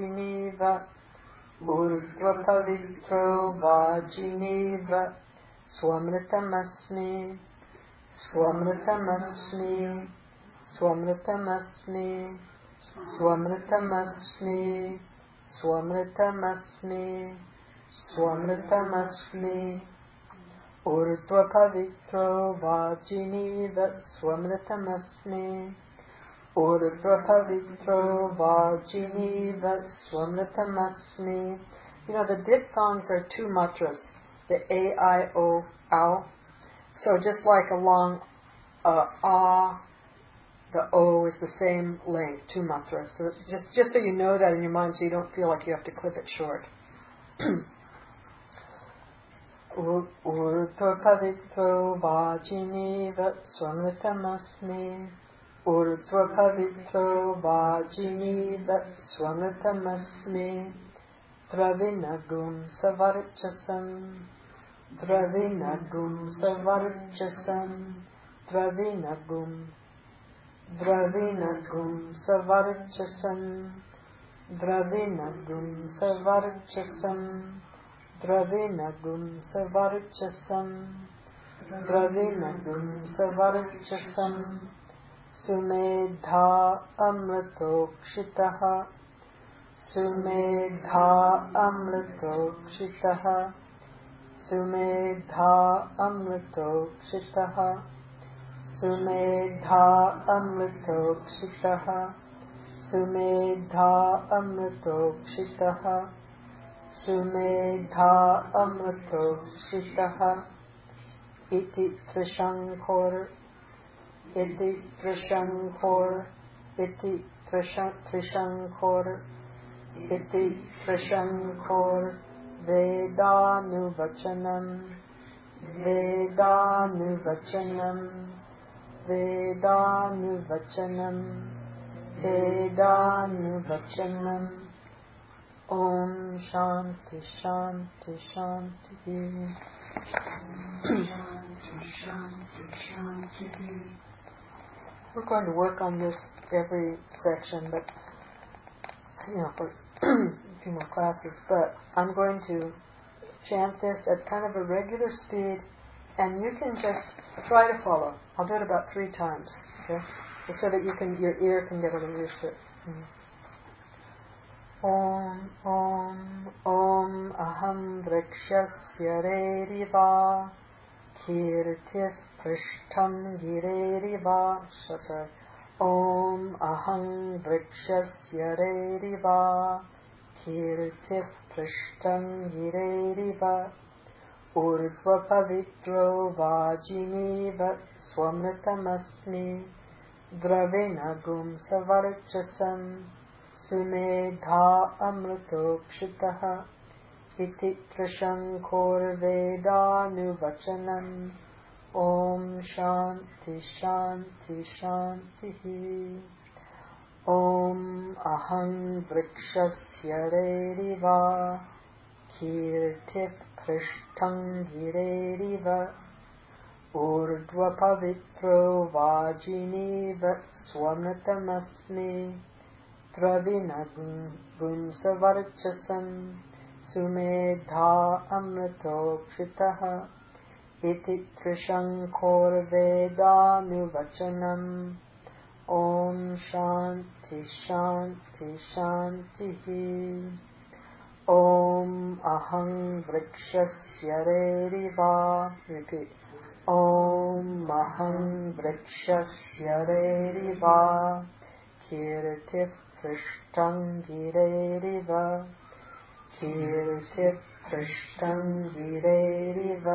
Vajiniva. Urdhva pavitro. Vajiniva. Swamritamasmi, Swamritamasmi, Swamritamasmi, Swamritamasmi, Swamritamasmi, Swamritamasmi, Urdhva Pavitro Vajiniva Swamritamasmi, Urdhva Pavitro Vajiniva Swamritamasmi. You know, the diphthongs are 2 matras, the A, I, O, ow. So just like a long ah, the O is the same length, 2 matras. So just so you know that in your mind, so you don't feel like you have to clip it short. Urdhva Pavitro Vajiniva Swamritamasmi. Urdhva Pavitro Vajiniva Swamritamasmi. Dravinagum Savarchasam, Dravinagum Savarchasam, Dravinagum, Dravinagum Savarchasam, Dravinagum Savarchasam, Dravinagum Savarchasam, Dravinagum Savarchasam, Sumedha Amritokshitaha, Sumedha Amritokshitaha, Sumedha Amritokshitaha, Sumedha Amritokshitaha, Sumedha Amritokshitaha, Sumedha Amritokshitaha, Iti Trishankor, Iti Trishankor, Iti Trishankor, Iti Trishankor, Vedānuvachanam, Vedānuvachanam, Vedānuvachanam, Vedānuvachanam. Om Shanti Shanti Shanti. We're going to work on this every section, but for a few more classes, but I'm going to chant this at kind of a regular speed, and you can just try to follow. I'll do it about 3 times, okay? So that your ear can get a little used to it. Om, Om, Om, Aham Vrikshasya Reriva, Kirtif Prishtam Gireriva, sorry. Om Aham Vrikshasya Reriva, Kirtif Prishtam Gireriva, Urdhva Pavitro Vajiniva Swamritamasmi, Dravinagum Savarchasam, Sumedha Amritokshitaha, Iti Trishankor Vedānuvachanam. Om Shanti Shanti Shanti. Om Aham Vrikshasya Reriva, Kirtif Prishtam Gireriva, Urdhva Pavitro Vajiniva Swamritamasmi, Dravinagum Savarchasam, Sumedha Amritokshitaha, Iti Trishankor Vedānuvachanam. Om Shanti Shanti Shanti. Om Aham Vrikshasya Reriva. Repeat. Om Aham Vrikshasya Reriva, Kirtif Prishtam Gireriva, Kirtif Prishtam Gireriva,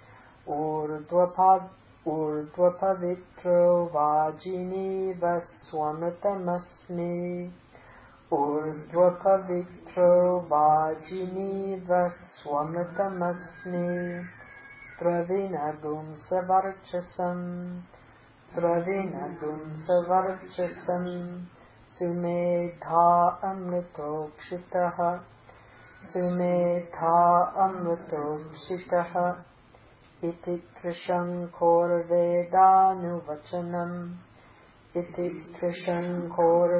Urdhva Pavitro Vajiniva Swamritamasmi, Urdhva Pavitro Vajiniva Swamritamasmi, Dravinagum Savarchasam, Dravinagum Savarchasam, Sumedha Amritokshitaha, Sumedha Amritokshitaha, Iti Trishankor Vedānuvachanam, Iti Trishankor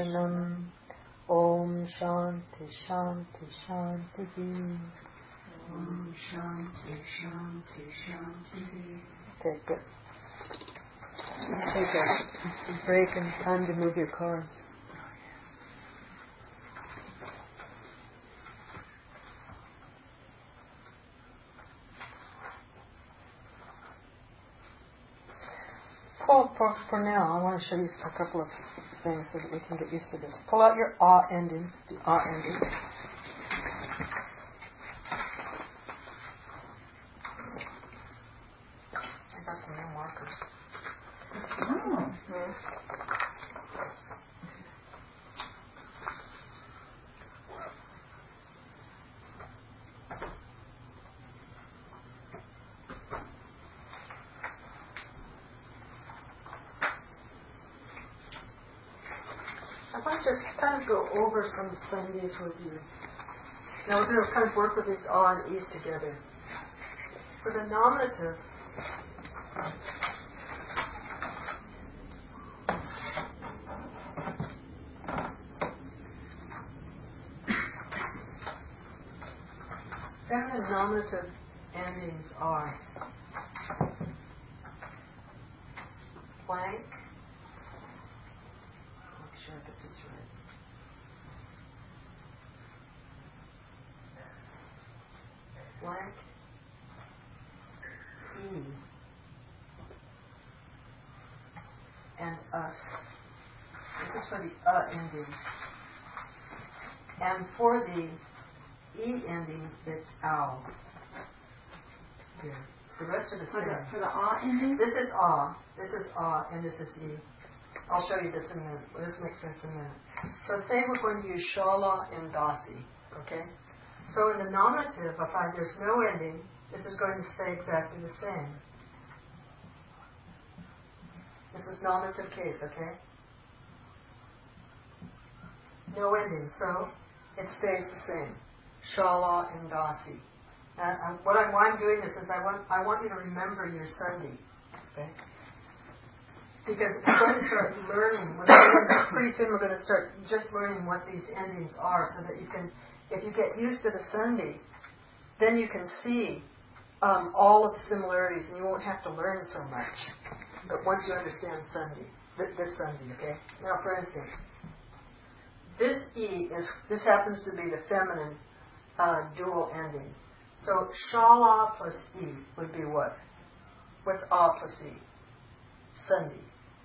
Vedānuvachanam. Om Shanti Shanti Shanti. Om Shanti Shanti Shanti. Okay, good. Let's take a break and time to move your cars. For now, I want to show you a couple of things so that we can get used to this. Pull out your ah ending, the ah ending. I got some new markers. I might just kind of go over some Sundays with you. Now we're going to kind of work with these ah and e's together. For the nominative, feminine nominative endings are blank. Make sure I get this right. Blank. E. And us. This is for the ending. And for the E ending, it's ow. Here. The rest of the same. For the ah ending? This is ah, and this is E. I'll show you this in a minute. This makes sense in a minute. So say we're going to use shala and dasi, okay? So in the nominative, I find there's no ending. This is going to stay exactly the same. This is nominative case, okay? No ending, so it stays the same. Shala and dasi. And why I'm doing this is I want you to remember your Sunday, okay? Because we're going to start learning. Pretty soon we're going to start just learning what these endings are, so that you can, if you get used to the Sunday, then you can see all of the similarities, and you won't have to learn so much. But once you understand Sunday, this Sunday, okay? Now, for instance, this E this happens to be the feminine dual ending. So shala plus E would be what? What's ah plus E? Sunday.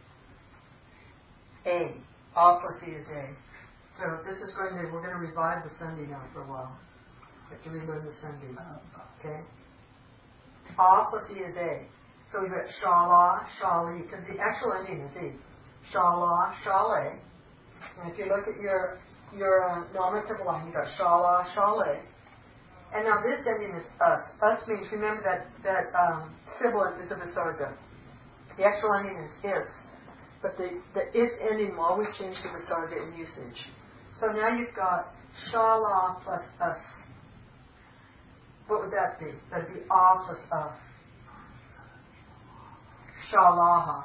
A. Ah plus E is A. So this is we're going to revive the Sunday now for a while. We have to relearn the Sunday. Okay? Ah plus E is A. So we've got shala, shali, because the actual ending is E. Shala, shale. And if you look at your nominative line, you've got shala, shale. And now this ending is us. Us means, remember that sibilant is a visarga. The actual ending is is. But the is ending will always change to visarga in usage. So now you've got shala plus us. What would that be? That would be ah plus shalaha.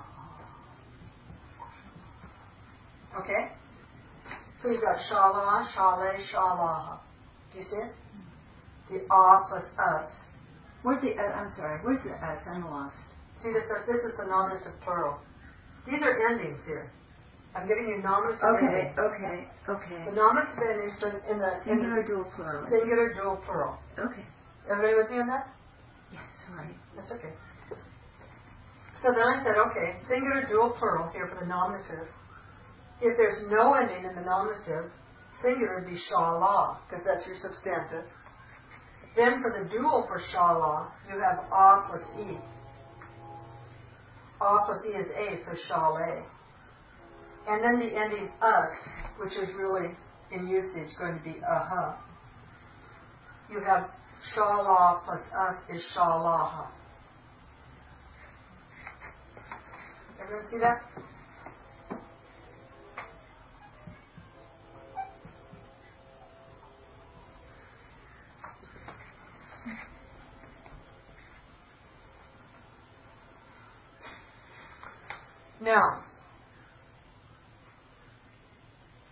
Okay? So you've got shala, shale, shalaha. Do you see it? The ah plus us. Where's the us? I'm lost. See, this is the nominative plural. These are endings here. I'm giving you nominative endings. Okay. The nominative endings in the Singular dual plural. Singular dual plural. Okay. Everybody with me on that? Yes, right. That's okay. So then I said, okay, singular dual plural here for the nominative. If there's no ending in the nominative, singular would be shala, because that's your substantive. Then for the dual for shala, you have ah plus E. Ah plus E is A, so shale. And then the ending us, which is really, in usage, going to be aha. You have shala plus us is shalaha. Everyone see that? Now,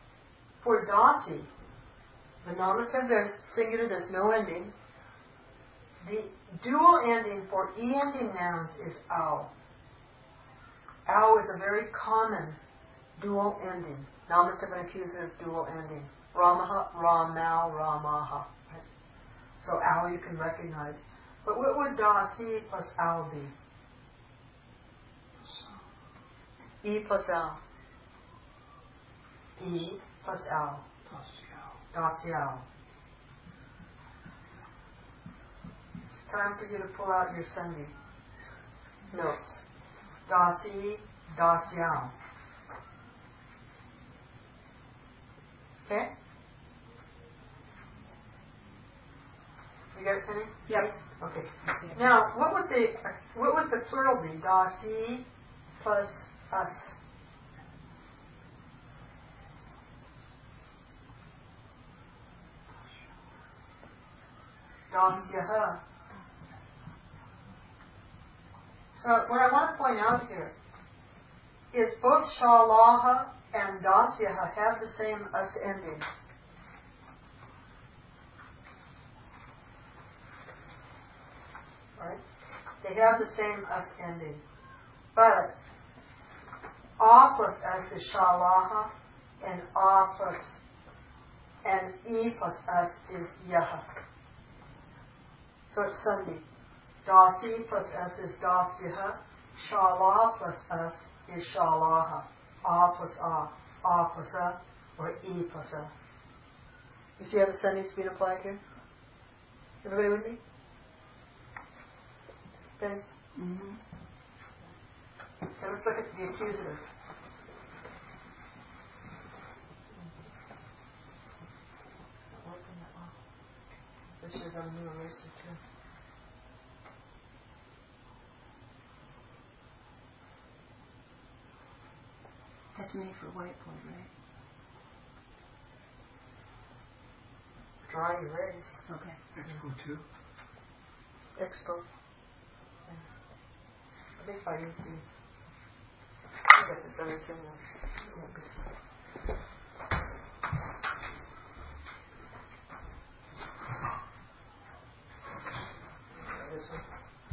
for dasi, the nominative, there's singular, there's no ending. The dual ending for E ending nouns is ao. Ao is a very common dual ending. Nominative and accusative dual ending. Ramaha, Ramau, Ramaha. Right? So ao you can recognize. But what would da si plus ao be? E plus ao. E plus ao. Da si ao. It's time for you to pull out your Sunday notes. Da si, da si ao. Okay? You got it, Penny? Yep. Okay. Now, what would the plural be? Da si plus us. Da siaha. So what I want to point out here is both shalaha and dasyaha have the same us ending. Right? They have the same us ending. But a plus s is shalaha and a plus and e plus s is yaha. So it's Sunday. Dasi plus s is dasyaha. Shala plus s is shalaha. A plus a, or e plus a. You see how the Sundays being applied here? Everybody with me? Okay. Mm-hmm. Now let's look at the accusative. It's not working that well. So I should have done a new eraser too. That's made for whiteboard, right? Dry erase. Okay. Expo 2. Expo. Yeah. I think if I use the... I got this other thing now. Won't be so. This one.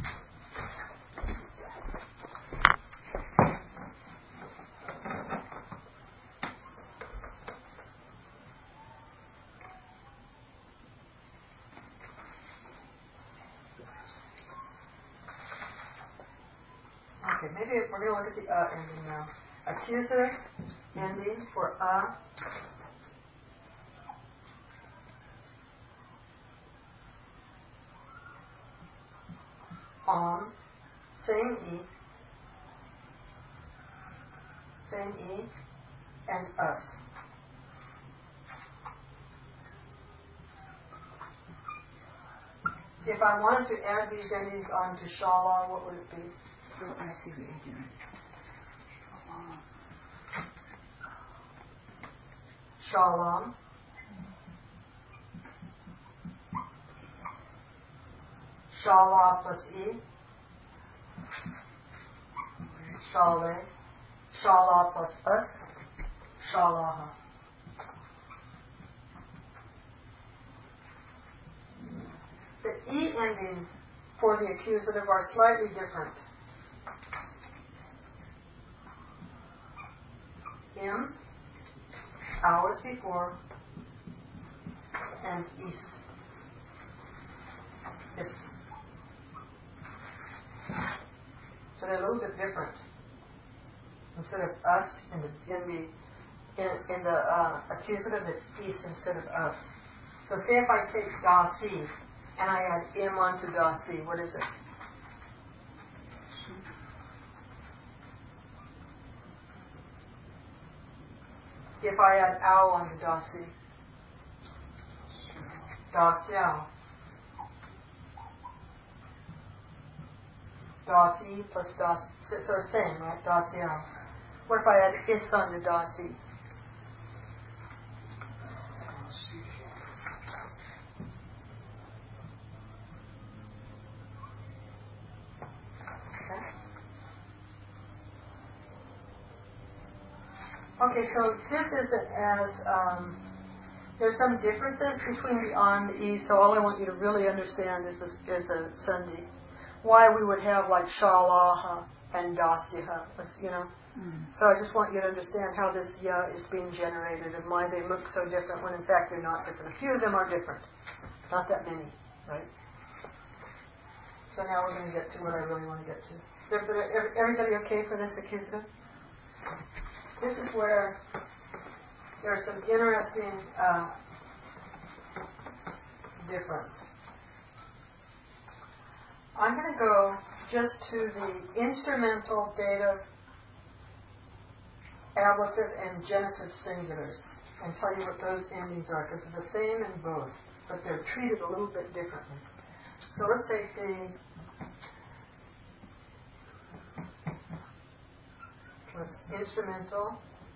Okay, maybe we're going to look at the ending now. Accusative ending for on, same E, and us. If I wanted to add these endings onto shala, what would it be? Oh, I see what you're doing. Shalom. Shala plus E. Shale. Shala plus us. Shalaha. The E ending for the accusative are slightly different. Im, hours before, and is. So they're a little bit different. Instead of us in the accusative, it's is instead of us. So say if I take dasi and I add im onto dasi, what is it? If I add ao onto dasi, dasiao. Dasi plus dasi, so same, right? Dasiao. What if I add is onto dasi? Okay, so this isn't as There's some differences between the A and the E, so all I want you to really understand is a Sandhi. Why we would have like Shalaha and Dasyaha, you know. So I just want you to understand how this Ya is being generated and why they look so different when in fact they're not different. A few of them are different. Not that many, right? So now we're going to get to what I really want to get to. Everybody okay for this accusative? This is where there's some interesting difference. I'm going to go just to the instrumental, dative, ablative, and genitive singulars and tell you what those endings are, because they're the same in both, but they're treated a little bit differently. So let's take the instrumental,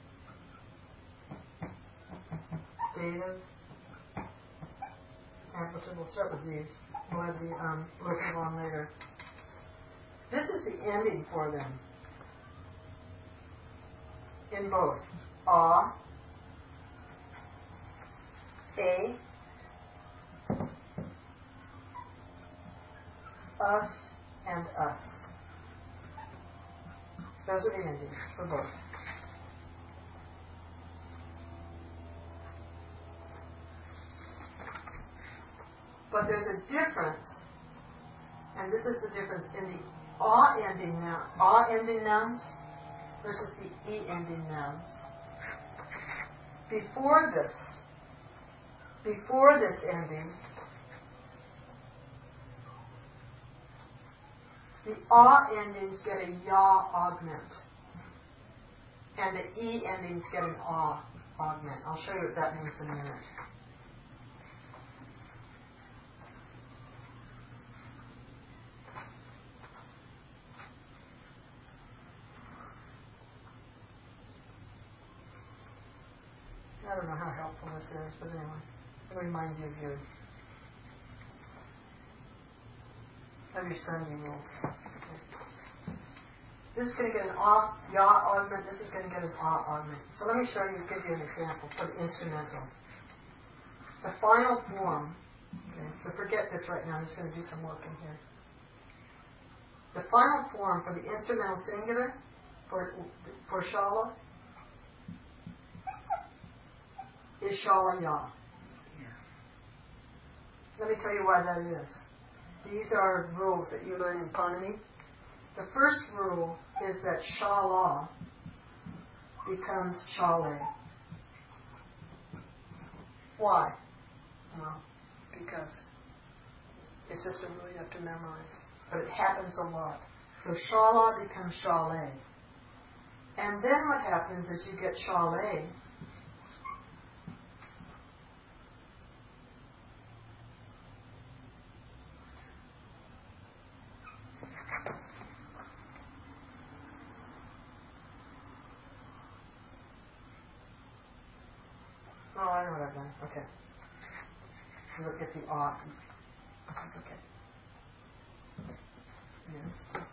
dative, ablative. We'll start with these. We'll have the looking on later. This is the ending for them in both A, us, and us. Those are the endings for both. But there's a difference, and this is the difference in the A ending nouns versus the E ending nouns. Before this ending, the A endings get a Ya augment, and the E endings get an A augment. I'll show you what that means in a minute. I don't know how helpful this is, but anyway, it reminds you of your Sandhi rules. Okay. This is going to get an Ya augment, this is going to get an A augment. So let me give you an example for the instrumental. The final form, okay, so forget this right now, I'm just going to do some work in here. The final form for the instrumental singular, for Shala, is Shala Ya. Let me tell you why that is. These are rules that you learn in Panini. The first rule is that Shala becomes Shale. Why? Well, because it's just a rule you have to memorize. But it happens a lot. So Shala becomes Shale. And then what happens is you get Shale. Oh, I know what I've done. Okay. Look at the A. This is okay. Yes.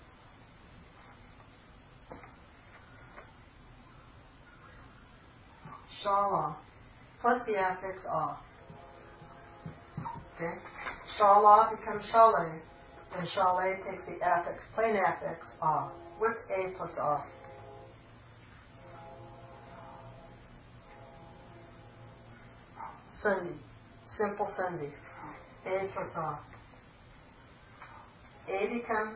Shala plus the affix A. Okay? Shala becomes Shale, and Shale takes the affix, plain affix A. What's A plus A? Sandhi. Simple Sandhi. A plus A. A becomes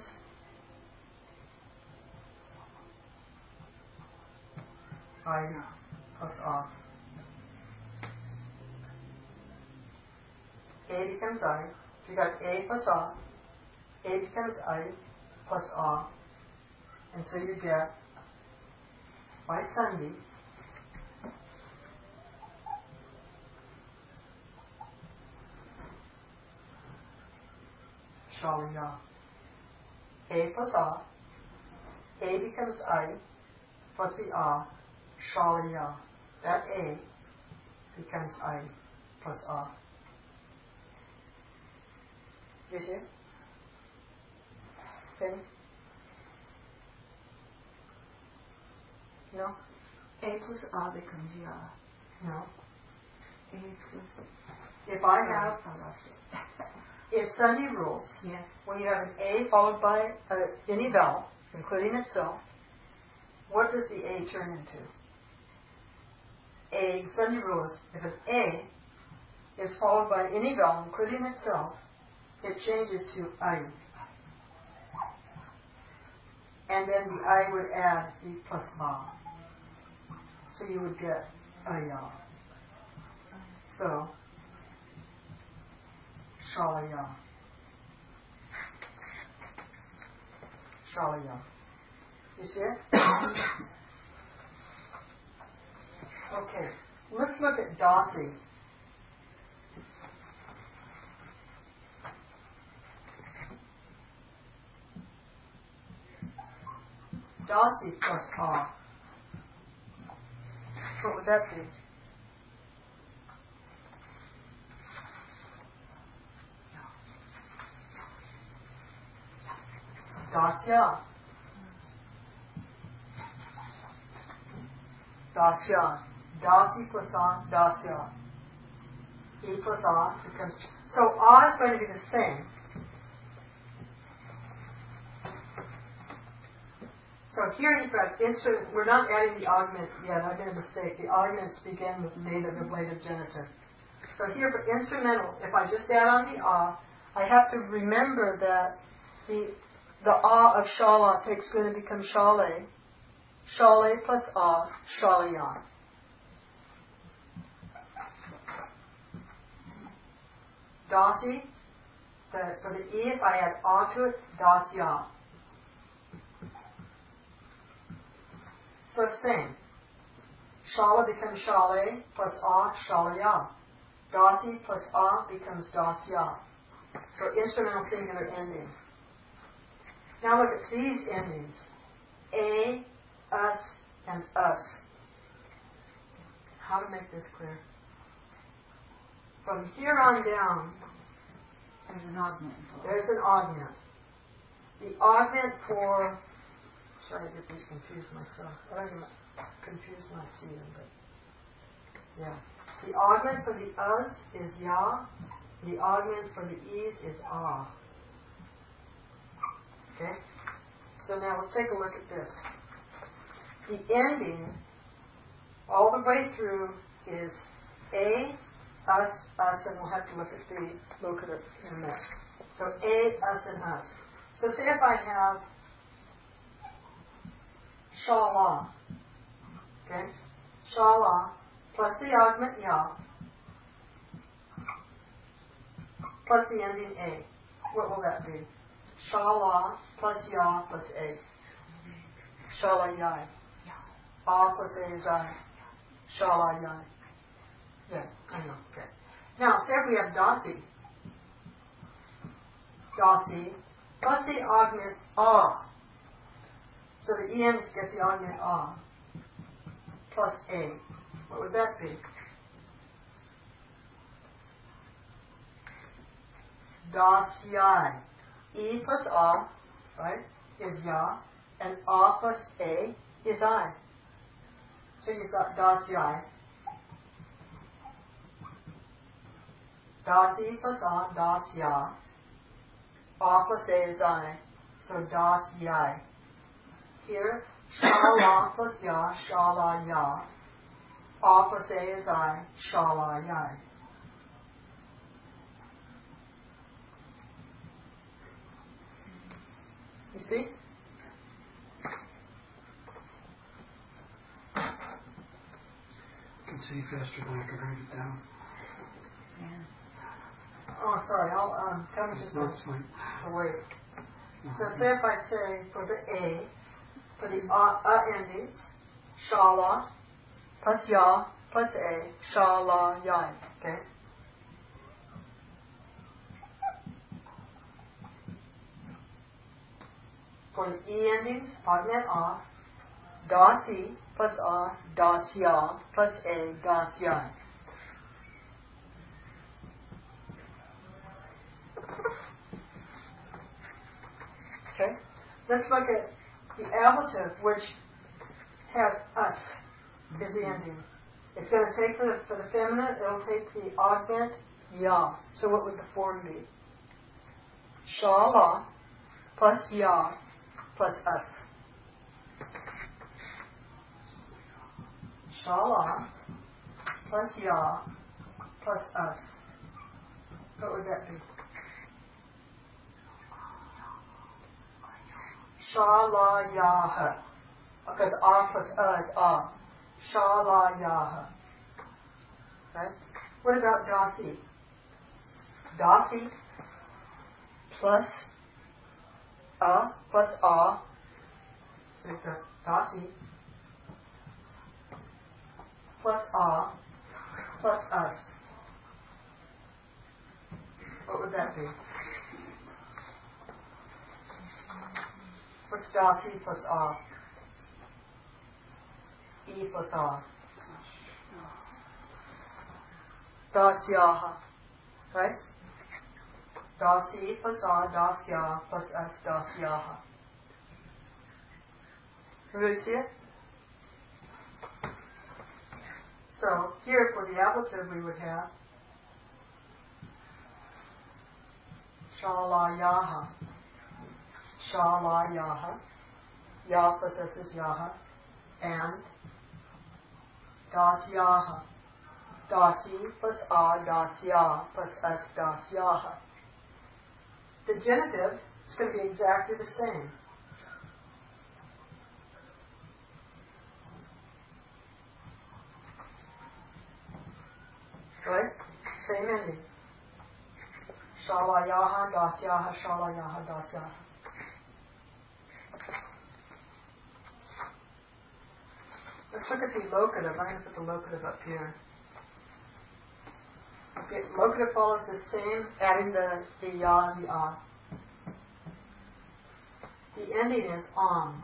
I plus A. A becomes I. You got A plus A. A becomes I plus A. And so you get, by Sandhi, Shalaya. A plus A. A becomes I plus the A. Shalaya. That A becomes I plus A. You see? Okay? No? A plus A becomes Ya. No. If I have, I lost it. if Sunday rules, Yes. when you have an A followed by any vowel, including itself, what does the A turn into? A, Sunday rules, if an A is followed by any vowel, including itself, it changes to I. And then the I would add the plus A. So you would get Aya. So, Shalaya. Shalaya. You see it? Okay. Let's look at Dasi. Dasi plus A. What would that be? Dasya. Dasya. Dasi plus A, Dasya. E plus A becomes... So A is going to be the same. So here you've got instrument. We're not adding the augment yet. I made a mistake. The augments begin with native ablative genitive. So here for instrumental, if I just add on the A, I have to remember that the A of Shala is going to become Shale. Shale plus A, Shalayan. Dasi, for the E, if I add A to it, Dasya. So same. Shala becomes Shale plus A, Shalaya. Dasi plus A becomes Dasya. So instrumental singular ending. Now look at these endings. A, us, and us. How to make this clear? From here on down, There's an augment. there's an augment. The augment for... Sorry, I get these confused myself. I don't even confuse when I see them, but... Yeah. The augment for the us is ya. The augment for the e's is ah. Okay? So now let's take a look at this. The ending, all the way through, is A, us, and we'll have to look at the locative in a minute. So A, us, and us. So say if I have Shala, okay? Shala plus the augment ya plus the ending A. What will that be? Shala plus ya plus A. Shala yai. A plus A is I. Shala yai. Yeah, I know. Okay. Now, say if we have Dasi. Dasi plus the augment A. So the ENs get the augment A plus A. What would that be? Dasyai. E plus A, right, is Ya, and A plus A is I. So you've got Dasyai. Dasi plus A, Dasya. A plus A is I. So Dasyai. Here, Shala plus Ya, Shala Ya. A plus A is I, Shala Yai. You see? I can see faster than I can write it down. Yeah. Oh, sorry. I'll tell me just No, it's fine. wait. No, So say if I say for the A, for the endings, Shala plus Ya plus A, Shala Yai. Okay? For the E endings, augment A, Dasi plus A, Dasya plus A, Dasya. Okay? Let's look at the ablative, which has us, is the ending. It's going to take for the feminine, it'll take the augment ya. So what would the form be? Sha-la plus ya plus us. Sha-la plus ya plus us. What would that be? Sha-la-ya-ha. Because ah plus is ah. Sha-la-ya-ha. Right? What about dasi? Dasi plus plus ah. So we've got dasi plus ah plus us. What would that be? What's dasi plus ah? E plus ah. Dasyaha. Right? Dasi plus ah, dasya plus s, dasyaha. Everybody see it? So here for the ablative we would have Shala-yaha. Shala-yaha. Ya plus s is yaha. And dasyaha. Dasi plus a, dasya plus s, dasyaha. The genitive is going to be exactly the same. Right? Same ending. Shala-yaha, dasyaha, shala-yaha, dasyaha. Let's look at the locative. I'm going to put the locative up here. Okay, locative follows the same, adding the ya and the ah. The ending is on.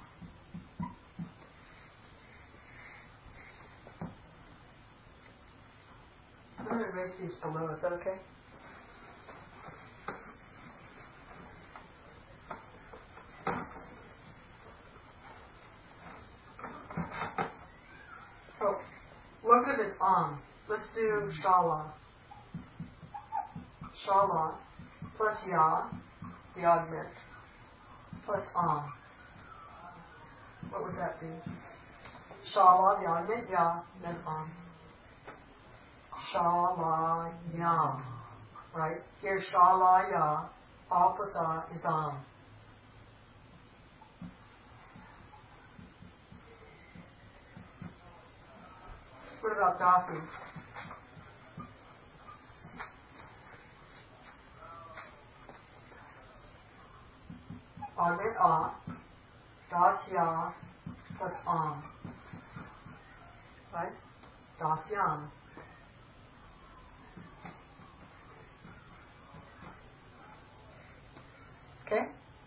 I'm going to erase these below. Is that okay? So, locative is on. Let's do shala. Shala plus ya, the augment, plus on. What would that be? Shala, the augment, ya, then on. Shala, ya. Right? Here, shala, ya, a plus a is on. What about dasi? Augment a, dasya plus on. Right? Dasyan. Okay?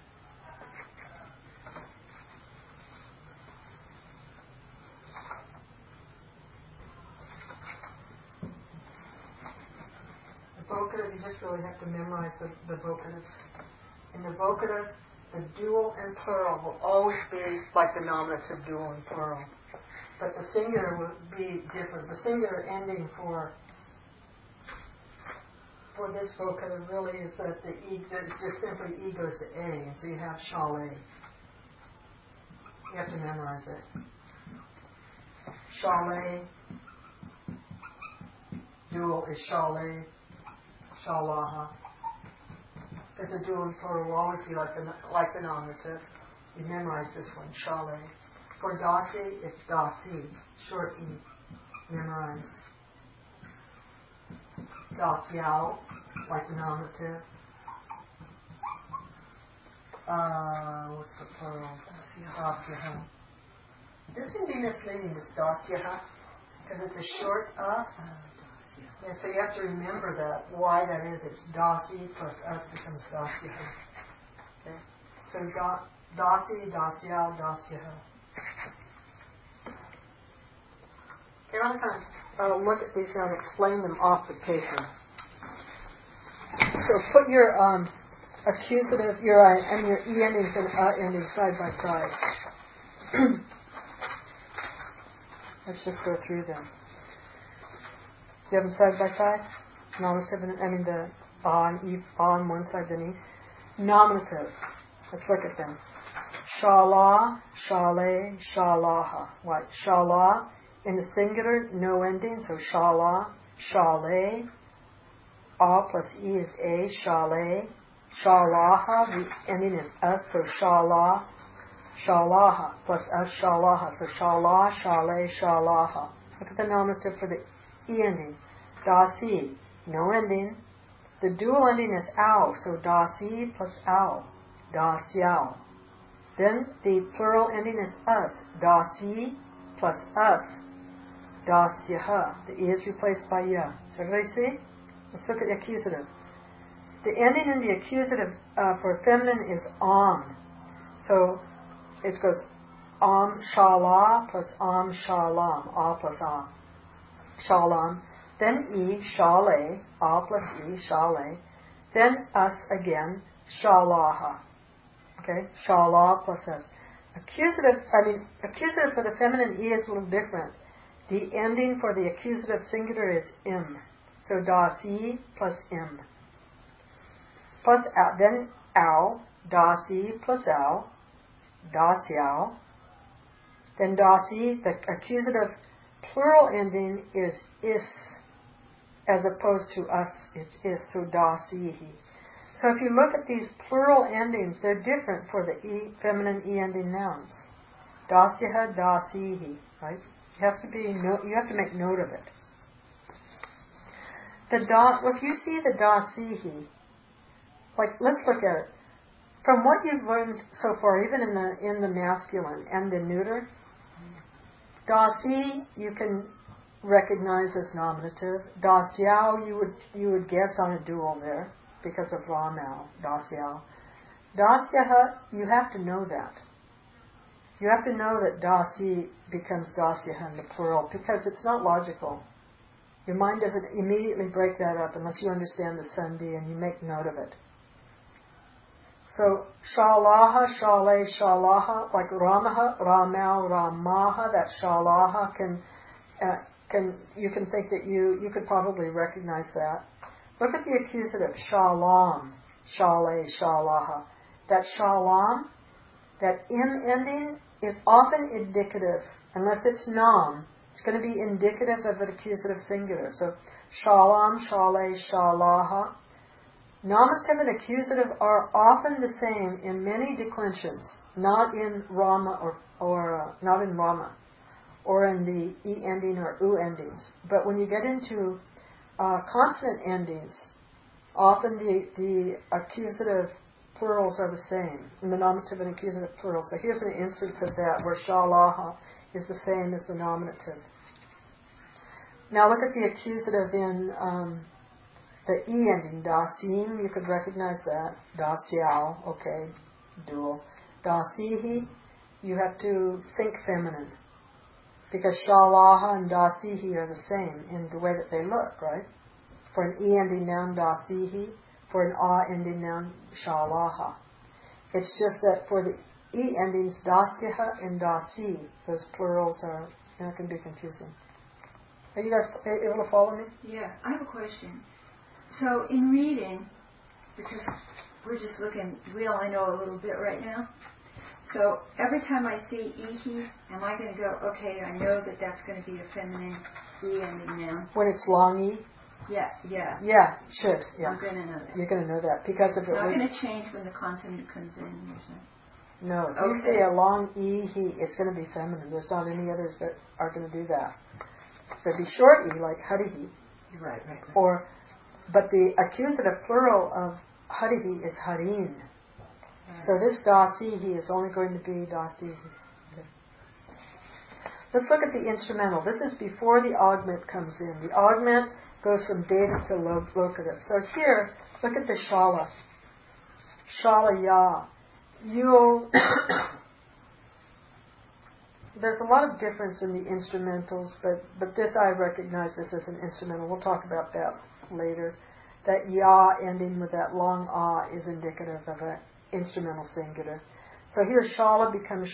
The vocative, you just really have to memorize the vocatives. In the vocative, the dual and plural will always be like the nominative dual and plural. But the singular will be different. The singular ending for this vocative really is that the E, just simply E goes to A, and so you have shale. You have to memorize it. Shale, dual is shale, shalaha. Because the dual and plural will always be like the nominative. You memorize this one, shale. For dasi, it's dasi, short E. Memorize. Dasyao, like the nominative. What's the plural? Dasyaha. This can be misleading, this dasyaha, because it's a short and so you have to remember that, why that is. It's dasi plus s becomes dasyaha. Okay? So dasi, dasyao, dasyaha. Okay, I'm going to look at these now and explain them off the paper. So put your accusative, and your e endings and endings side by side. Let's just go through them. You have them side by side? Nominative, the ah and e, ah on one side, then e. Nominative. Let's look at them. Shala, shale, shalaha. Right. Shala, in the singular, no ending, so shala, shale. A plus e is a, shale. Shalaha, the ending is us, so shala, shalaha, plus us, shalaha. So shala, shale, shalaha. Look at the nominative for the e ending. Dasi, no ending. The dual ending is ow, so dasi plus ow, dasyao. Then the plural ending is us, dasi plus us, dasyaha. The e is replaced by ya. Does everybody see? Let's look at the accusative. The ending in the accusative for feminine is am. So it goes am shala plus am shalam, a plus a. Shalam. Then e, shale, a plus e, shale. Then us again, shalaha. Okay, shala plus us. Accusative for the feminine e is a little different. The ending for the accusative singular is im. So dasi plus im. Plus then ow, dasi plus ow, dasyao. Then dasi, the accusative plural ending is is, as opposed to us, it's is, so dasihi. So if you look at these plural endings, they're different for the e, feminine e ending nouns. Dasyaha, dasihi, right? You have to make note of it. If you see the dasihi, like let's look at it. From what you've learned so far, even in the masculine and the neuter, dasi you can recognize as nominative. Dasyao you would guess on a dual there because of ramao, dasyao. Dasyaha, you have to know that. You have to know that dasi becomes dasyaha in the plural because it's not logical. Your mind doesn't immediately break that up unless you understand the sandhi and you make note of it. So shalaha, shale, shalaha, like ramaha, ramau, ramaha, that shalaha you can think that you could probably recognize that. Look at the accusative, shalam, shale, shalaha. That shalam, that im ending is often indicative, unless it's nam. It's going to be indicative of an accusative singular. So shalam, shale, shalaha. Nominative and accusative are often the same in many declensions, not in Rama or not in Rama, or in the e ending or u endings. But when you get into consonant endings, often the accusative plurals are the same, in the nominative and accusative plurals. So here's an instance of that where shalaha is the same as the nominative. Now look at the accusative in the e ending, dasim, you could recognize that. Dasyao, okay, dual. Dasihi, you have to think feminine. Because shalaha and dasihi are the same in the way that they look, right? For an e ending noun, dasihi. For an a ending noun, shalaha. It's just that for the e endings, dasyaha and dasi, those plurals can be confusing. Are you guys able to follow me? Yeah, I have a question. So in reading, because we're just looking, we only know a little bit right now. So every time I see ihi, am I going to go, okay, I know that that's going to be a feminine e ending noun? When it's long e? Yeah. Yeah, should. Yeah. I'm going to know that. You're going to know that because of it's not going to change when the consonant comes in or something. No, if you see a long e, he, it's going to be feminine. There's not any others that are going to do that. There'd be short e, like harihi. Right. But the accusative plural of harihi is harin. So this dasihi is only going to be dasihi. Okay. Let's look at the instrumental. This is before the augment comes in. The augment goes from dative to locative. So here, look at the shala. Shala ya. There's a lot of difference in the instrumentals, but this I recognize this as an instrumental. We'll talk about that later. That ya ending with that long ah is indicative of an instrumental singular. So here shala becomes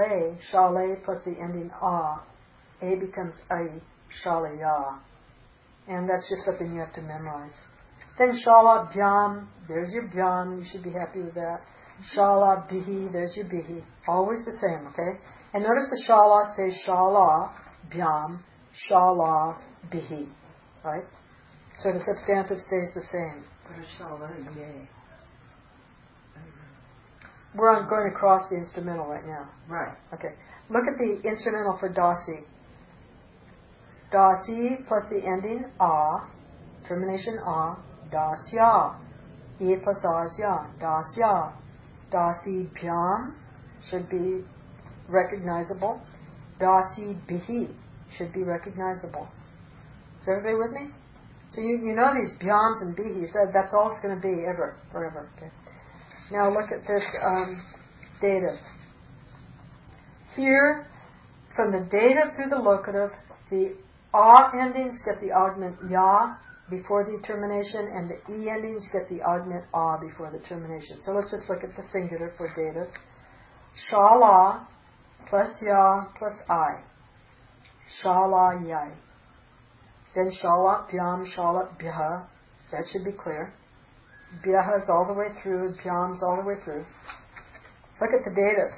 shale plus the ending ah. A becomes ai, shalaya. And that's just something you have to memorize. Then Shala Bhyam, there's your Bhyam, you should be happy with that. Shala Bihi, there's your Bihi. Always the same, okay? And notice the Shala says Shala Bhyam, Shala Bihi, right? So the substantive stays the same. We're going across the instrumental right now. Right. Okay. Look at the instrumental for Dasi. Dasi plus the ending A, termination A, Dasya. E plus Asya, Dasya. Dasi Bhyam should be recognizable. Dasi Bihi should be recognizable. Is everybody with me? So you know these Bhyams and Bihis, that's all it's going to be ever, forever. Okay. Now look at this dative. Here, from the dative through the locative, the A endings get the augment Ya before the termination, and the E endings get the augment A before the termination. So let's just look at the singular for dative. Shala plus Ya plus I. Shala Yai. Then Shala Bhyam, Shala Bhya. That should be clear. Bhya is all the way through, Bhyam is all the way through. Look at the dative.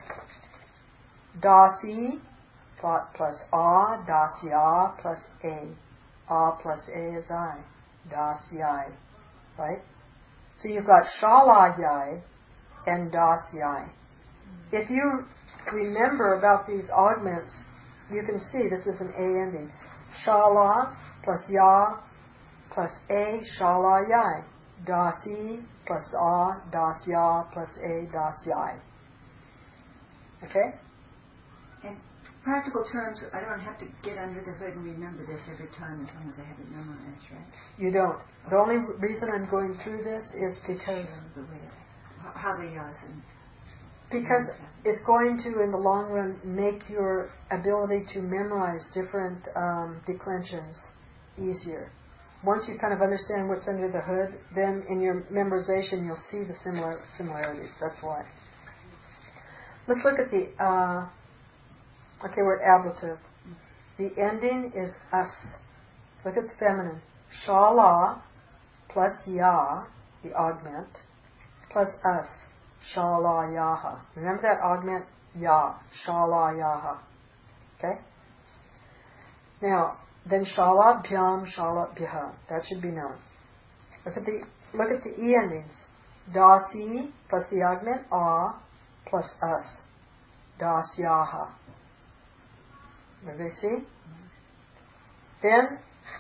Dasi plus A, Dasya plus A. A plus A is I. Dasyai. Right? So you've got Shalayai and Dasyai. If you remember about these augments, you can see this is an A ending. Shala plus Ya plus A, Shalayai. Dasi plus A, Dasya plus A, Dasyai. Okay? In practical terms, I don't have to get under the hood and remember this every time as long as I have it memorized, right? You don't. The only reason I'm going through this is because How they use and because it's going to, in the long run, make your ability to memorize different declensions easier. Once you kind of understand what's under the hood, then in your memorization you'll see the similarities. That's why. Let's look at the, we're at ablative. The ending is us. Look at the feminine. Shala plus Ya, the augment, plus us. Shala Yaha. Remember that augment? Ya. Shala Yaha. Okay? Now, then Shala Bhyam, Shala Bhya. That should be known. Look at the E endings. Dasi plus the augment A plus us. Dasyaha. Everybody see? Then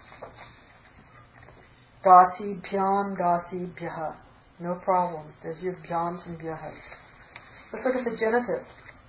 Dasi Bhyam, Dasi Bhya. No problem. There's your Bhyams and Bhyahas. Let's look at the genitive.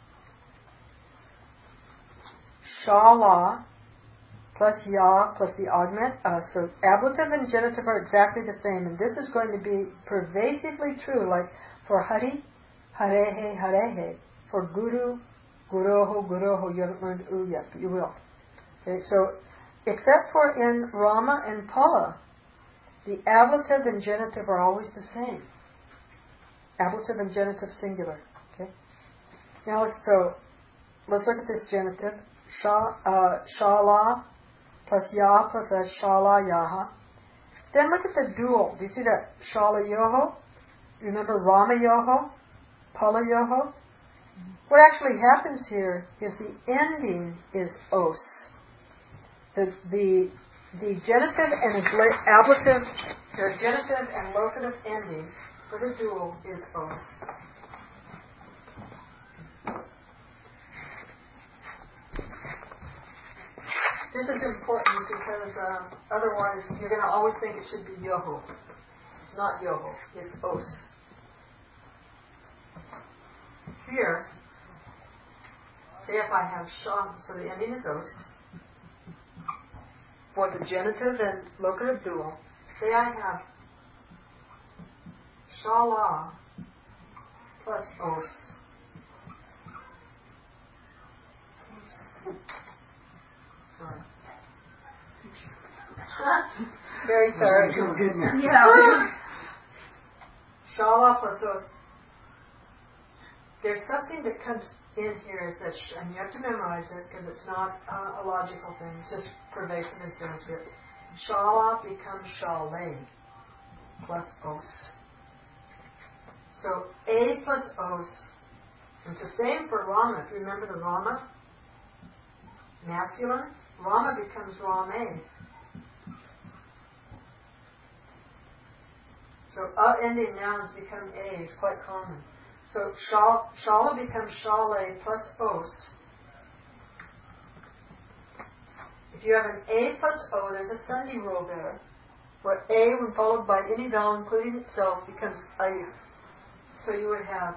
Shala plus Ya plus the augment. So ablative and genitive are exactly the same, and this is going to be pervasively true, like for Hari, Harehe, Harehe. For Guru, Guroho, Guroho. You haven't learned U yet, but you will. Okay, so except for in Rama and Pala, the ablative and genitive are always the same. Ablative and genitive singular. Okay. Now, let's look at this genitive. Shala plus Ya plus Shala Yaha. Then look at the dual. Do you see that? Shala Yoho. Remember Rama Yoho, Pala Yoho. What actually happens here is the ending is os. The genitive and the ablative, the genitive and locative ending for the dual is os. This is important because otherwise you're going to always think it should be yoho. It's not yoho, it's os. Here, say if I have sha, so the ending is os. For the genitive and locative dual, say I have shala plus os. Oops. Sorry. Very sorry. yeah. Shala plus os. There's something that comes in here that, and you have to memorize it because it's not a logical thing. It's just pervasive in Sanskrit. Shala becomes shale plus os. So A plus os. It's the same for Rama. If you remember the Rama, masculine, Rama becomes Rame. So ending nouns become A. It's quite common. So Shala becomes Shale plus os. If you have an A plus O, there's a Sunday rule there, where A, when followed by any vowel, including itself, becomes Ayu. So you would have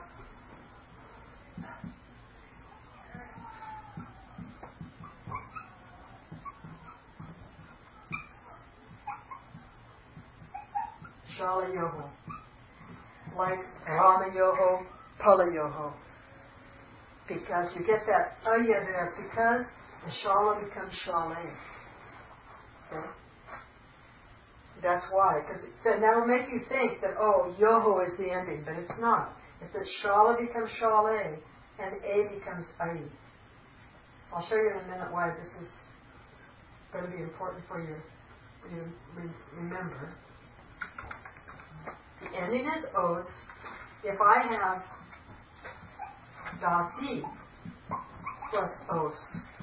Shala Yoho, like Rama Yoho, Pala Yoho. Because you get that Aya there, because the Shala becomes Shale. Okay? That's why. Because that will make you think that, oh, Yoho is the ending, but it's not. It's that Shala becomes Shale and A becomes Ai. I'll show you in a minute why this is going to be important for you to remember. The ending is Os. If I have Dasi plus Os,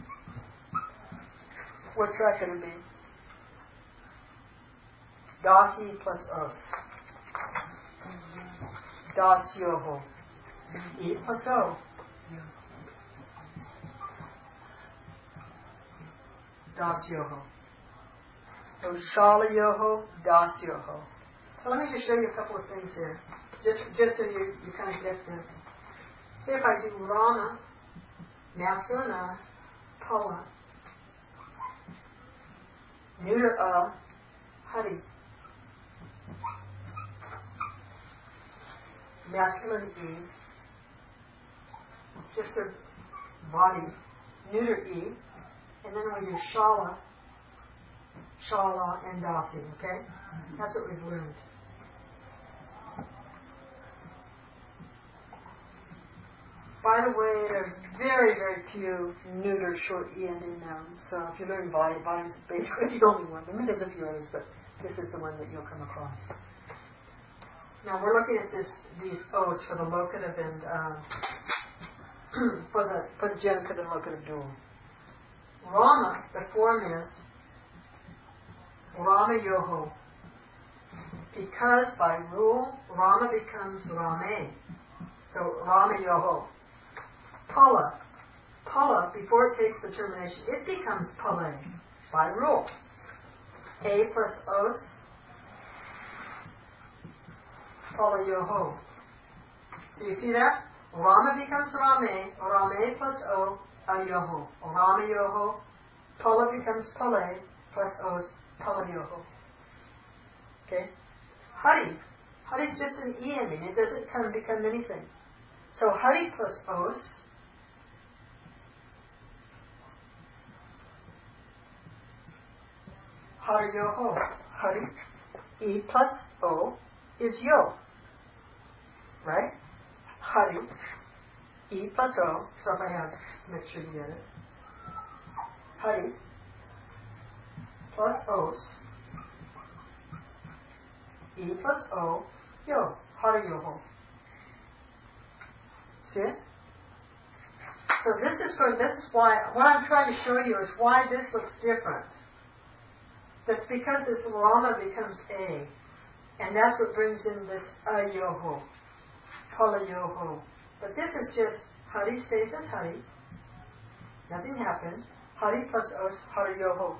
what's that going to be? Dasi plus Os. Das Yoho. E plus O. Das Yoho. So Shala Yoho, Das Yoho. So let me just show you a couple of things here. Just so you kind of get this. See if I do Rama, masculine Pala, neuter Hari, masculine E, just a body, neuter E, and then we do Shala, and Dasi, okay? That's what we've learned. By the way, there's very, very few neuter short E ending nouns. So if you learn body, body's basically the only one. I mean, there's a few others, but this is the one that you'll come across. Now we're looking at these O's for the locative and for the genitive and locative dual. Rama, the form is Rama Yoho. Because by rule, Rama becomes Rame. So Rama Yoho. Pala, before it takes the termination, it becomes Pale by rule. A plus Os, Pala Yoho. So you see that? Rama becomes Rame plus O, Ayoho. Rama Yoho, Pala becomes Pale plus Os, Pala Yoho. Okay? Hari is just an E ending. It doesn't become anything. So Hari plus Os, Hari Yoho. Hari, E plus O is Yo. Right? Hari, E plus O. So if I have, make sure you get it. Hari plus Os, E plus O, Yo. Hari Yoho. See it? So this is why, what I'm trying to show you is why this looks different. That's because this Rama becomes A. And that's what brings in this Ayoho, Pala Yoho. But this is just, Hari stays as Hari. Nothing happens. Hari plus Os, Hari Yoho.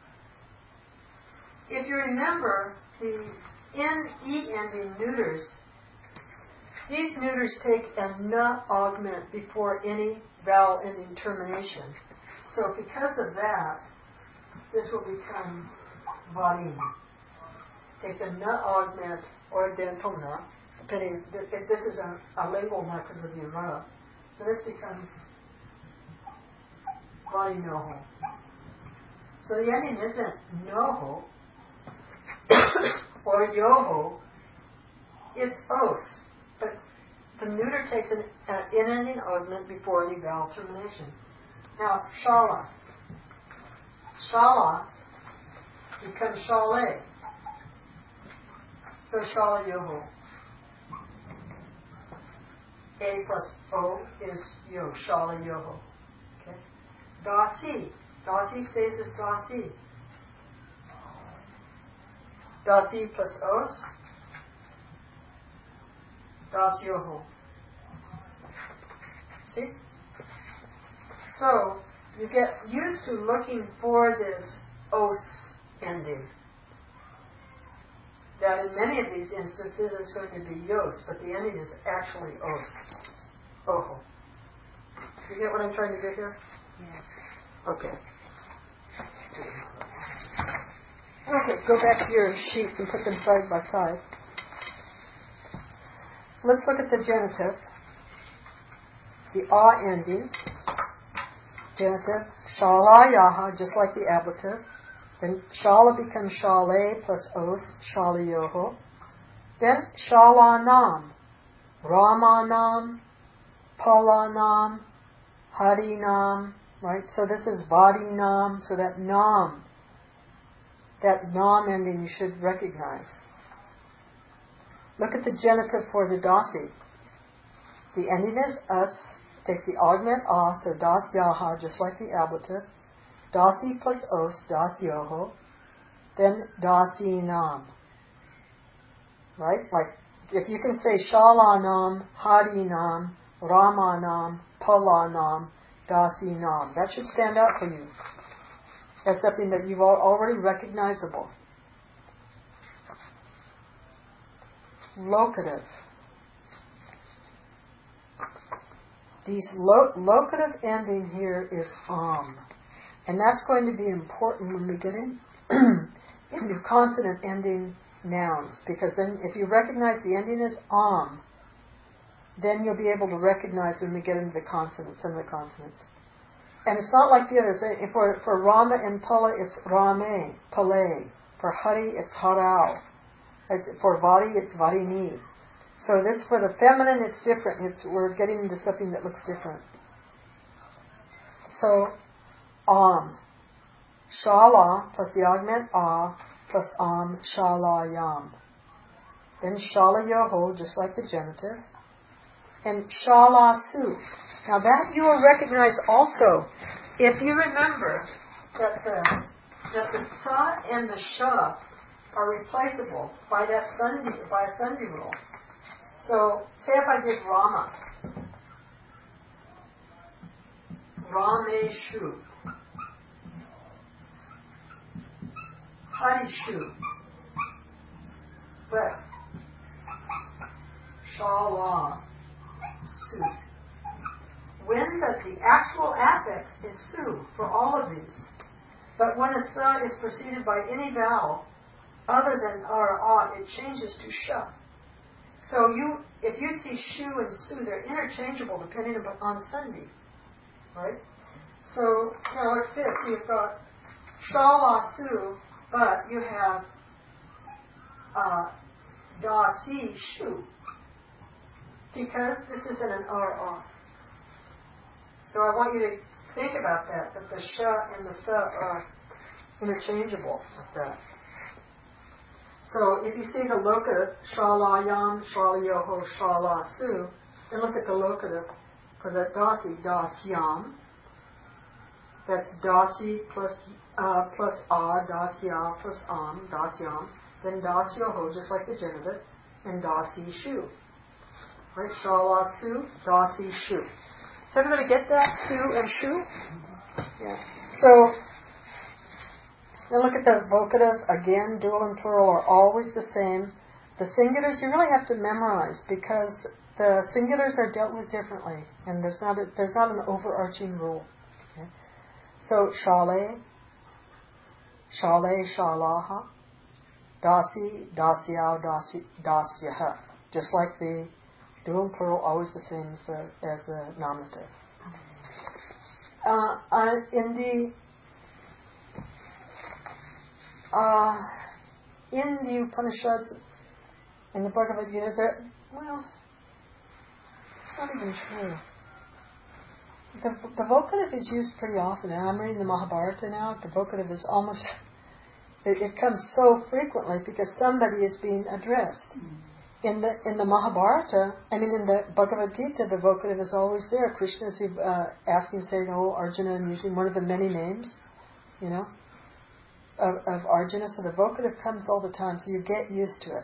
If you remember, the N-E ending neuters, these neuters take a na augment before any vowel ending termination. So because of that, this will become varim. Takes a na augment or a dental na, depending if this is a lingual na because of the ra. So this becomes varim noho. So the ending isn't noho or yoho, it's os. But the neuter takes an in-ending augment before any vowel termination. Now, Shala. Shala becomes Shale. So Shala Yoho. A plus O is Yo, Shala Yoho. Okay. Dasi. Dasi stays as Dasi. Dasi plus Os. Das Yoho. See? So, you get used to looking for this os ending. That in many of these instances it's going to be yos, but the ending is actually os. Oho. You get what I'm trying to do here? Yes. Okay. Okay, go back to your sheets and put them side by side. Let's look at the genitive. The a ending. Genitive. Shala yaha, just like the ablative. Then shala becomes shale plus os, shala yoho. Then shala nam. Rama nam. Pala nam. Hari nam. Right? So this is vadi nam. So that nam ending you should recognize. Look at the genitive for the dasi. The ending is us, takes the augment a, so das yaha, just like the ablative. Dasi plus os, das yoho. Then dasi nam. Right? Like, if you can say shala nam, hari nam, rama nam, pala nam, dasi nam. That should stand out for you. That's something that you've already recognizable. Locative. This locative ending here is and that's going to be important when we get into consonant ending nouns, because then if you recognize the ending as then you'll be able to recognize when we get into the consonants and the consonants. And it's not like the others. For Rama and Pala, it's Rame, Pale. For Hari, it's Harao. For Vadi, it's Varini. So this, for the feminine, it's different. We're getting into something that looks different. So, Shala plus the augment a plus Shala yam. Then Shala yoho, just like the genitive. And Shala su. Now that you will recognize also, if you remember that the sa and the sha are replaceable by a sandhi rule. So, say if I did Rama. Rameshu. Harishu. But Shala Su. When the actual affix is Su for all of these. But when a sa is preceded by any vowel other than or a, it changes to sha. So if you see shu and su, they're interchangeable depending on sandhi. Right? So, like this, you've got shala su, but you have da si shu. Because this isn't an or. So I want you to think about that the sha and the sa are interchangeable with that. So if you see the locative, shala yam, shala yoho, shala su, then look at the locative for that dasi, das yam. That's dasi plus das ya plus das yam. Then das yoho, just like the genitive, and dasi shu. Right? Shala su, dasi shu. Does everybody get that? Su and shu? Yeah. So, now look at the vocative. Again, dual and plural are always the same. The singulars you really have to memorize because the singulars are dealt with differently, and there's not an overarching rule. Okay? So shale, shalaha, dasi, dasyao, dasyaha. Just like the dual and plural, always the same as the nominative. In the Upanishads, in the Bhagavad Gita, it's not even true. The vocative is used pretty often, and I'm reading the Mahabharata now. The vocative is almost It comes so frequently because somebody is being addressed. In the Mahabharata, in the Bhagavad Gita, the vocative is always there. Krishna is asking, saying, "Oh, Arjuna," and using one of the many names, of Arjuna. So the vocative comes all the time, so you get used to it.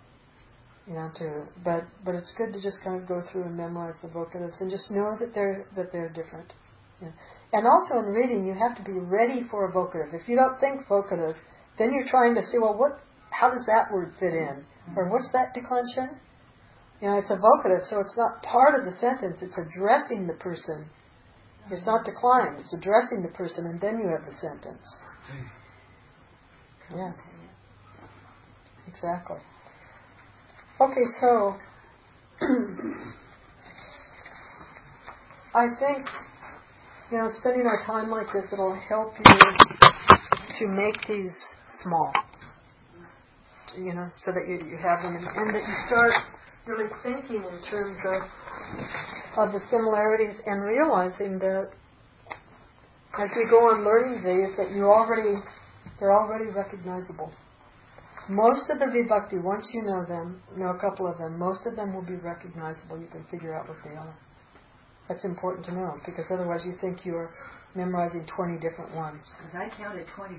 But it's good to just kind of go through and memorize the vocatives and just know that they're different. Yeah. And also in reading, you have to be ready for a vocative. If you don't think vocative, then you're trying to see, well, how does that word fit in? Or what's that declension? It's a vocative, so it's not part of the sentence. It's addressing the person. It's not declined. It's addressing the person, and then you have the sentence. Yeah. Exactly. Okay, so I think, spending our time like this, it'll help you to make these small, so that you have them, and that you start really thinking in terms of the similarities and realizing that as we go on learning these, that they're already recognizable. Most of the vibhakti, once you know them, know a couple of them, most of them will be recognizable. You can figure out what they are. That's important to know, because otherwise you think you're memorizing 20 different ones. Because I counted 25.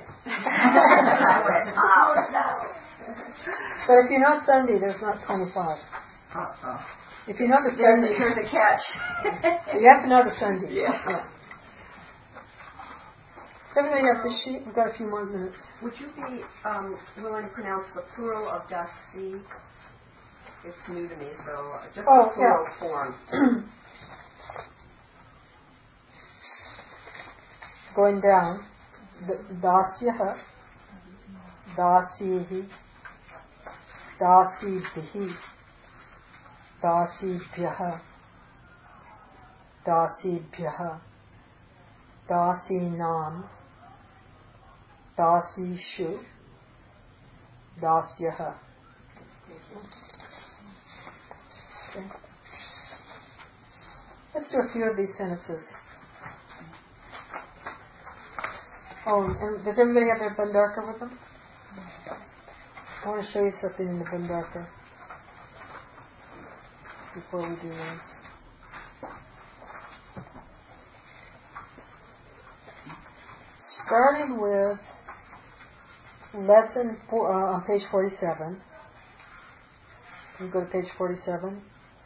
I went, oh no. But if you know Sunday, there's not 25. Uh-oh. If you know the Sunday... Here's a catch. You have to know the Sunday. Yeah. Everybody have this sheet? We've got a few more minutes. Would you be willing to pronounce the plural of dasi? It's new to me, so just the plural form. Going down, dasyaha, dasihi, dasibhihi, dasibhyaha, dasibhyaha, dasinam, dasishu, dasyaha. Okay. Let's do a few of these sentences. Oh, and does everybody have their Bandarka with them? I want to show you something in the Bandarka before we do this. Starting with lesson on page 47. Can you go to page 47?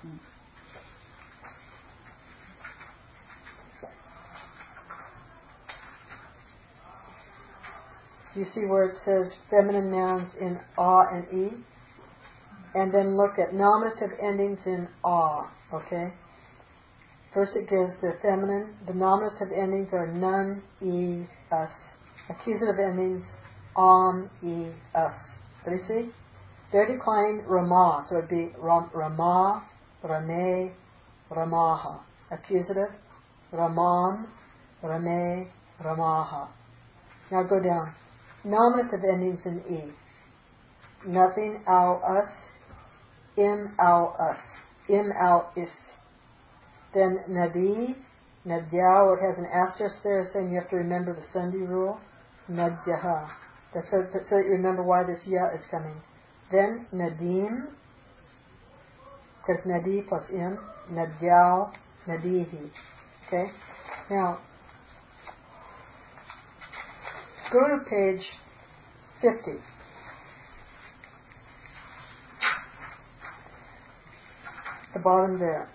You see where it says feminine nouns in A and E? And then look at nominative endings in A, okay? First it gives the feminine. The nominative endings are nun, e, us. Accusative endings, e, us. Did you see? They're declining Rama, so it'd be Rama, Rame, Ramaha. Accusative, Raman, Rame, Ramaha. Now go down. Nominative endings in E. Nothing, ow, us. Im, ow, us. Im, ow, is. Then Nadi, Nadyao, it has an asterisk there saying you have to remember the Sunday rule. Nadyaha. That's so that you remember why this ya is coming. Then Nadim, because Nadi plus Im. Nadyao, Nadihi. Okay? Now, go to page 50. The bottom there.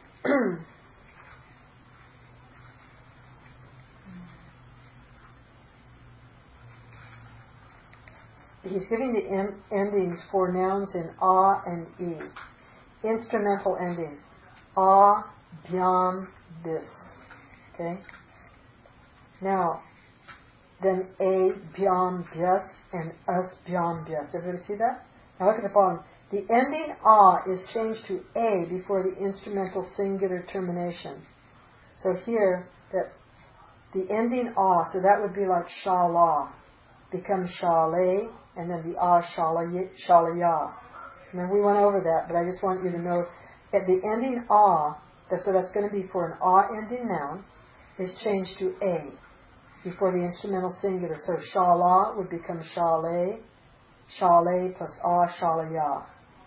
He's giving the endings for nouns in A and E. Instrumental ending. A, bhyam, this. Okay? Now, then A, bhyam, bhyas, and us, bhyam, bhyas. Everybody see that? Now look at the bottom. The ending A is changed to A before the instrumental singular termination. So here, that the ending A, so that would be like shala, becomes shale, and then the A, shalaya. Remember, we went over that, but I just want you to know that the ending A, so that's going to be for an A ending noun, is changed to A. before the instrumental singular. So shala would become shale, shale plus a, shalaya.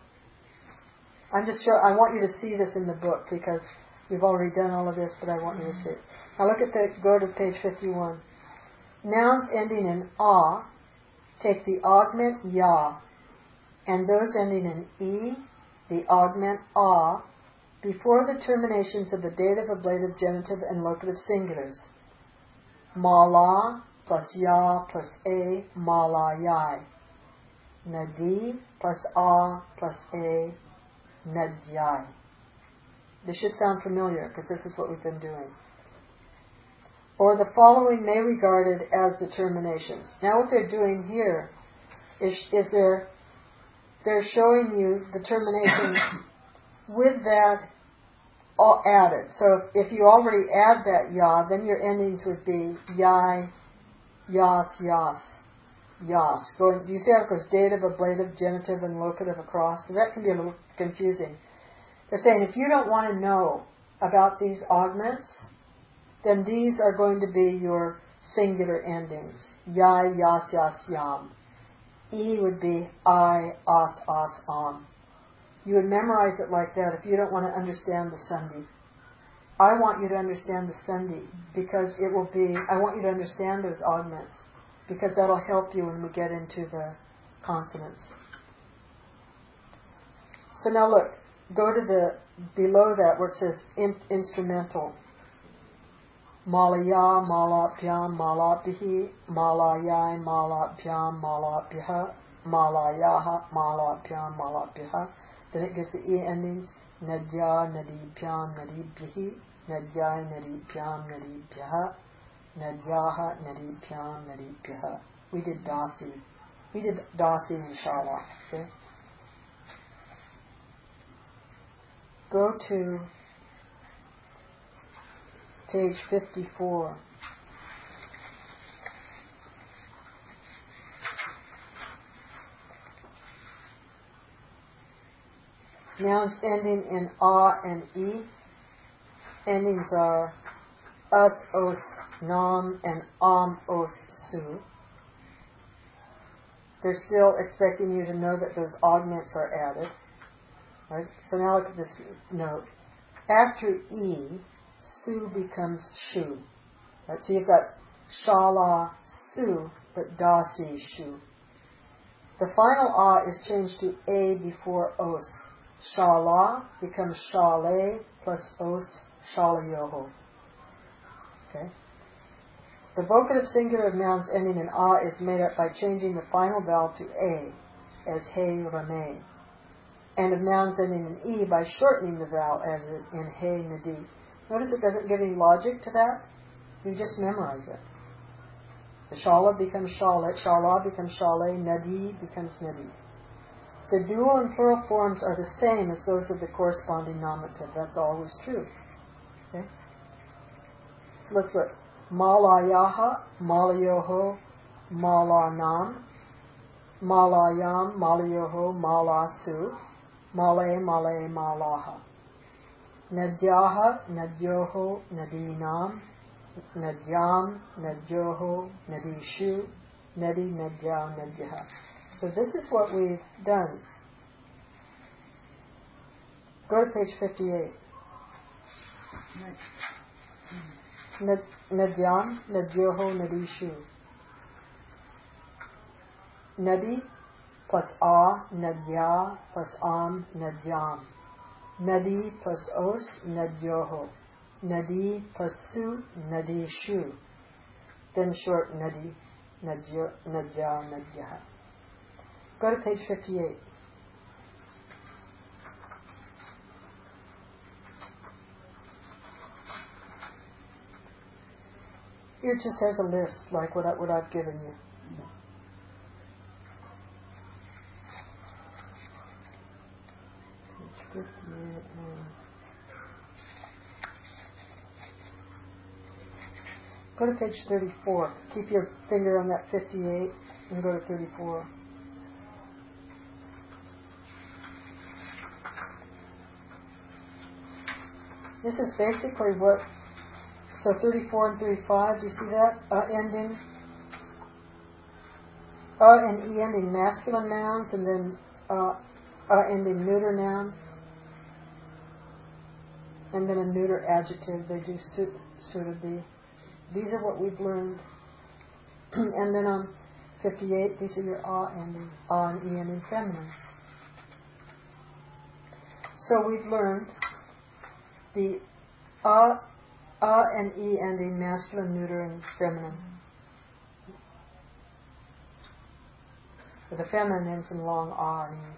I want you to see this in the book because we've already done all of this, but I want you to see it. Now go to page 51. Nouns ending in a take the augment ya, and those ending in e, the augment a, before the terminations of the dative, ablative, genitive, and locative singulars. Mala plus ya plus a, malayai. Nadi plus a plus a, nadyai. This should sound familiar because this is what we've been doing. Or the following may be regarded as the terminations. Now what they're doing here is they're showing you the termination with that added. So if you already add that ya, then your endings would be yai, yas, yas, yas. Do you see how it goes dative, ablative, genitive, and locative across? So that can be a little confusing. They're saying if you don't want to know about these augments, then these are going to be your singular endings. Yai, yas, yas, yam. E would be I, as, as, am. You would memorize it like that if you don't want to understand the sandhi. I want you to understand the sandhi because I want you to understand those augments because that'll help you when we get into the consonants. So now look, go to below that where it says instrumental. Malaya, malapyam, malapihi, malayai, malapyam, malapyaha, malayaha, malapyam, malapyaha. Then it gives the E endings. Nadya, nadibhyam, nadibhihi, nadyai, nadibhyam, nadibhyaha, nadyaha, nadibhyam, nadibhyaha. We did dasi. We did dasi and shala. Okay? Go to page 54. Nouns ending in a and e. Endings are us, os, nam, and am, os, su. They're still expecting you to know that those augments are added. Right? So now look at this note. After e, su becomes shu. Right? So you've got shala, su, but dasi, shu. The final a is changed to a before os. Shala becomes shale plus os, shalayoho. Okay? The vocative singular of nouns ending in a is made up by changing the final vowel to a, as he, rame, and of nouns ending in e by shortening the vowel as in he, nadi. Notice it doesn't give any logic to that. You just memorize it. The shala becomes shalet, shala becomes shale, nadi becomes nadi. The dual and plural forms are the same as those of the corresponding nominative. That's always true. Okay? So let's look. Malayaha, malayoho, malanam, malayam, malayoho, malasu, male, male, malaha. Nadyaha, nadyoho, nadinam, nadyam, nadyoho, nadishu, nadi, nadya, nadyaha. So this is what we've done. Go to page 58. Nadyam, nadyoho, nadishu. Nadi plus a, nadya plus am, nadyam. Nadi plus os, nadyoho. Nadi plus su, nadishu. Then short nadi, nadya, nadyaha. Go to page 58. Here it just has a list like what I've given you. Page 58. Go to page 34. Keep your finger on that 58 and go to 34. This is basically what So 34 and 35, do you see that? Ending. And E ending masculine nouns, and then ending neuter noun. And then a neuter adjective, they do sort of be. These are what we've learned. And then on 58, these are your ending, and E ending feminines. So we've learned the and E ending masculine, neuter, and feminine. For the feminine ends in long and E.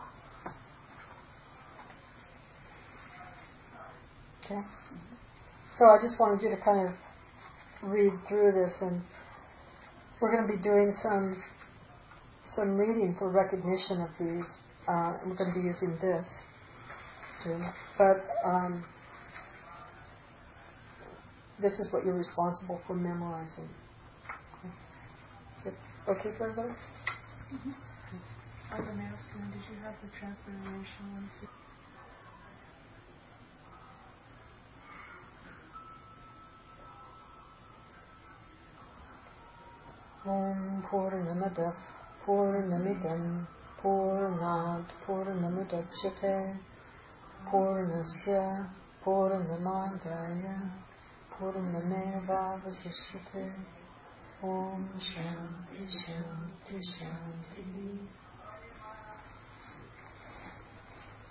Okay? So I just wanted you to kind of read through this, and we're going to be doing some reading for recognition of these, and we're going to be using this too. But this is what you're responsible for memorizing. Okay, okay for everybody? Mm-hmm. On the masculine, did you have the transformational ones? Om Purnamada Purnamidam Purnat Purnamudachyate Purnasya Purnamadaya Purnameva Vasishyate Om Shanti Shanti Shanti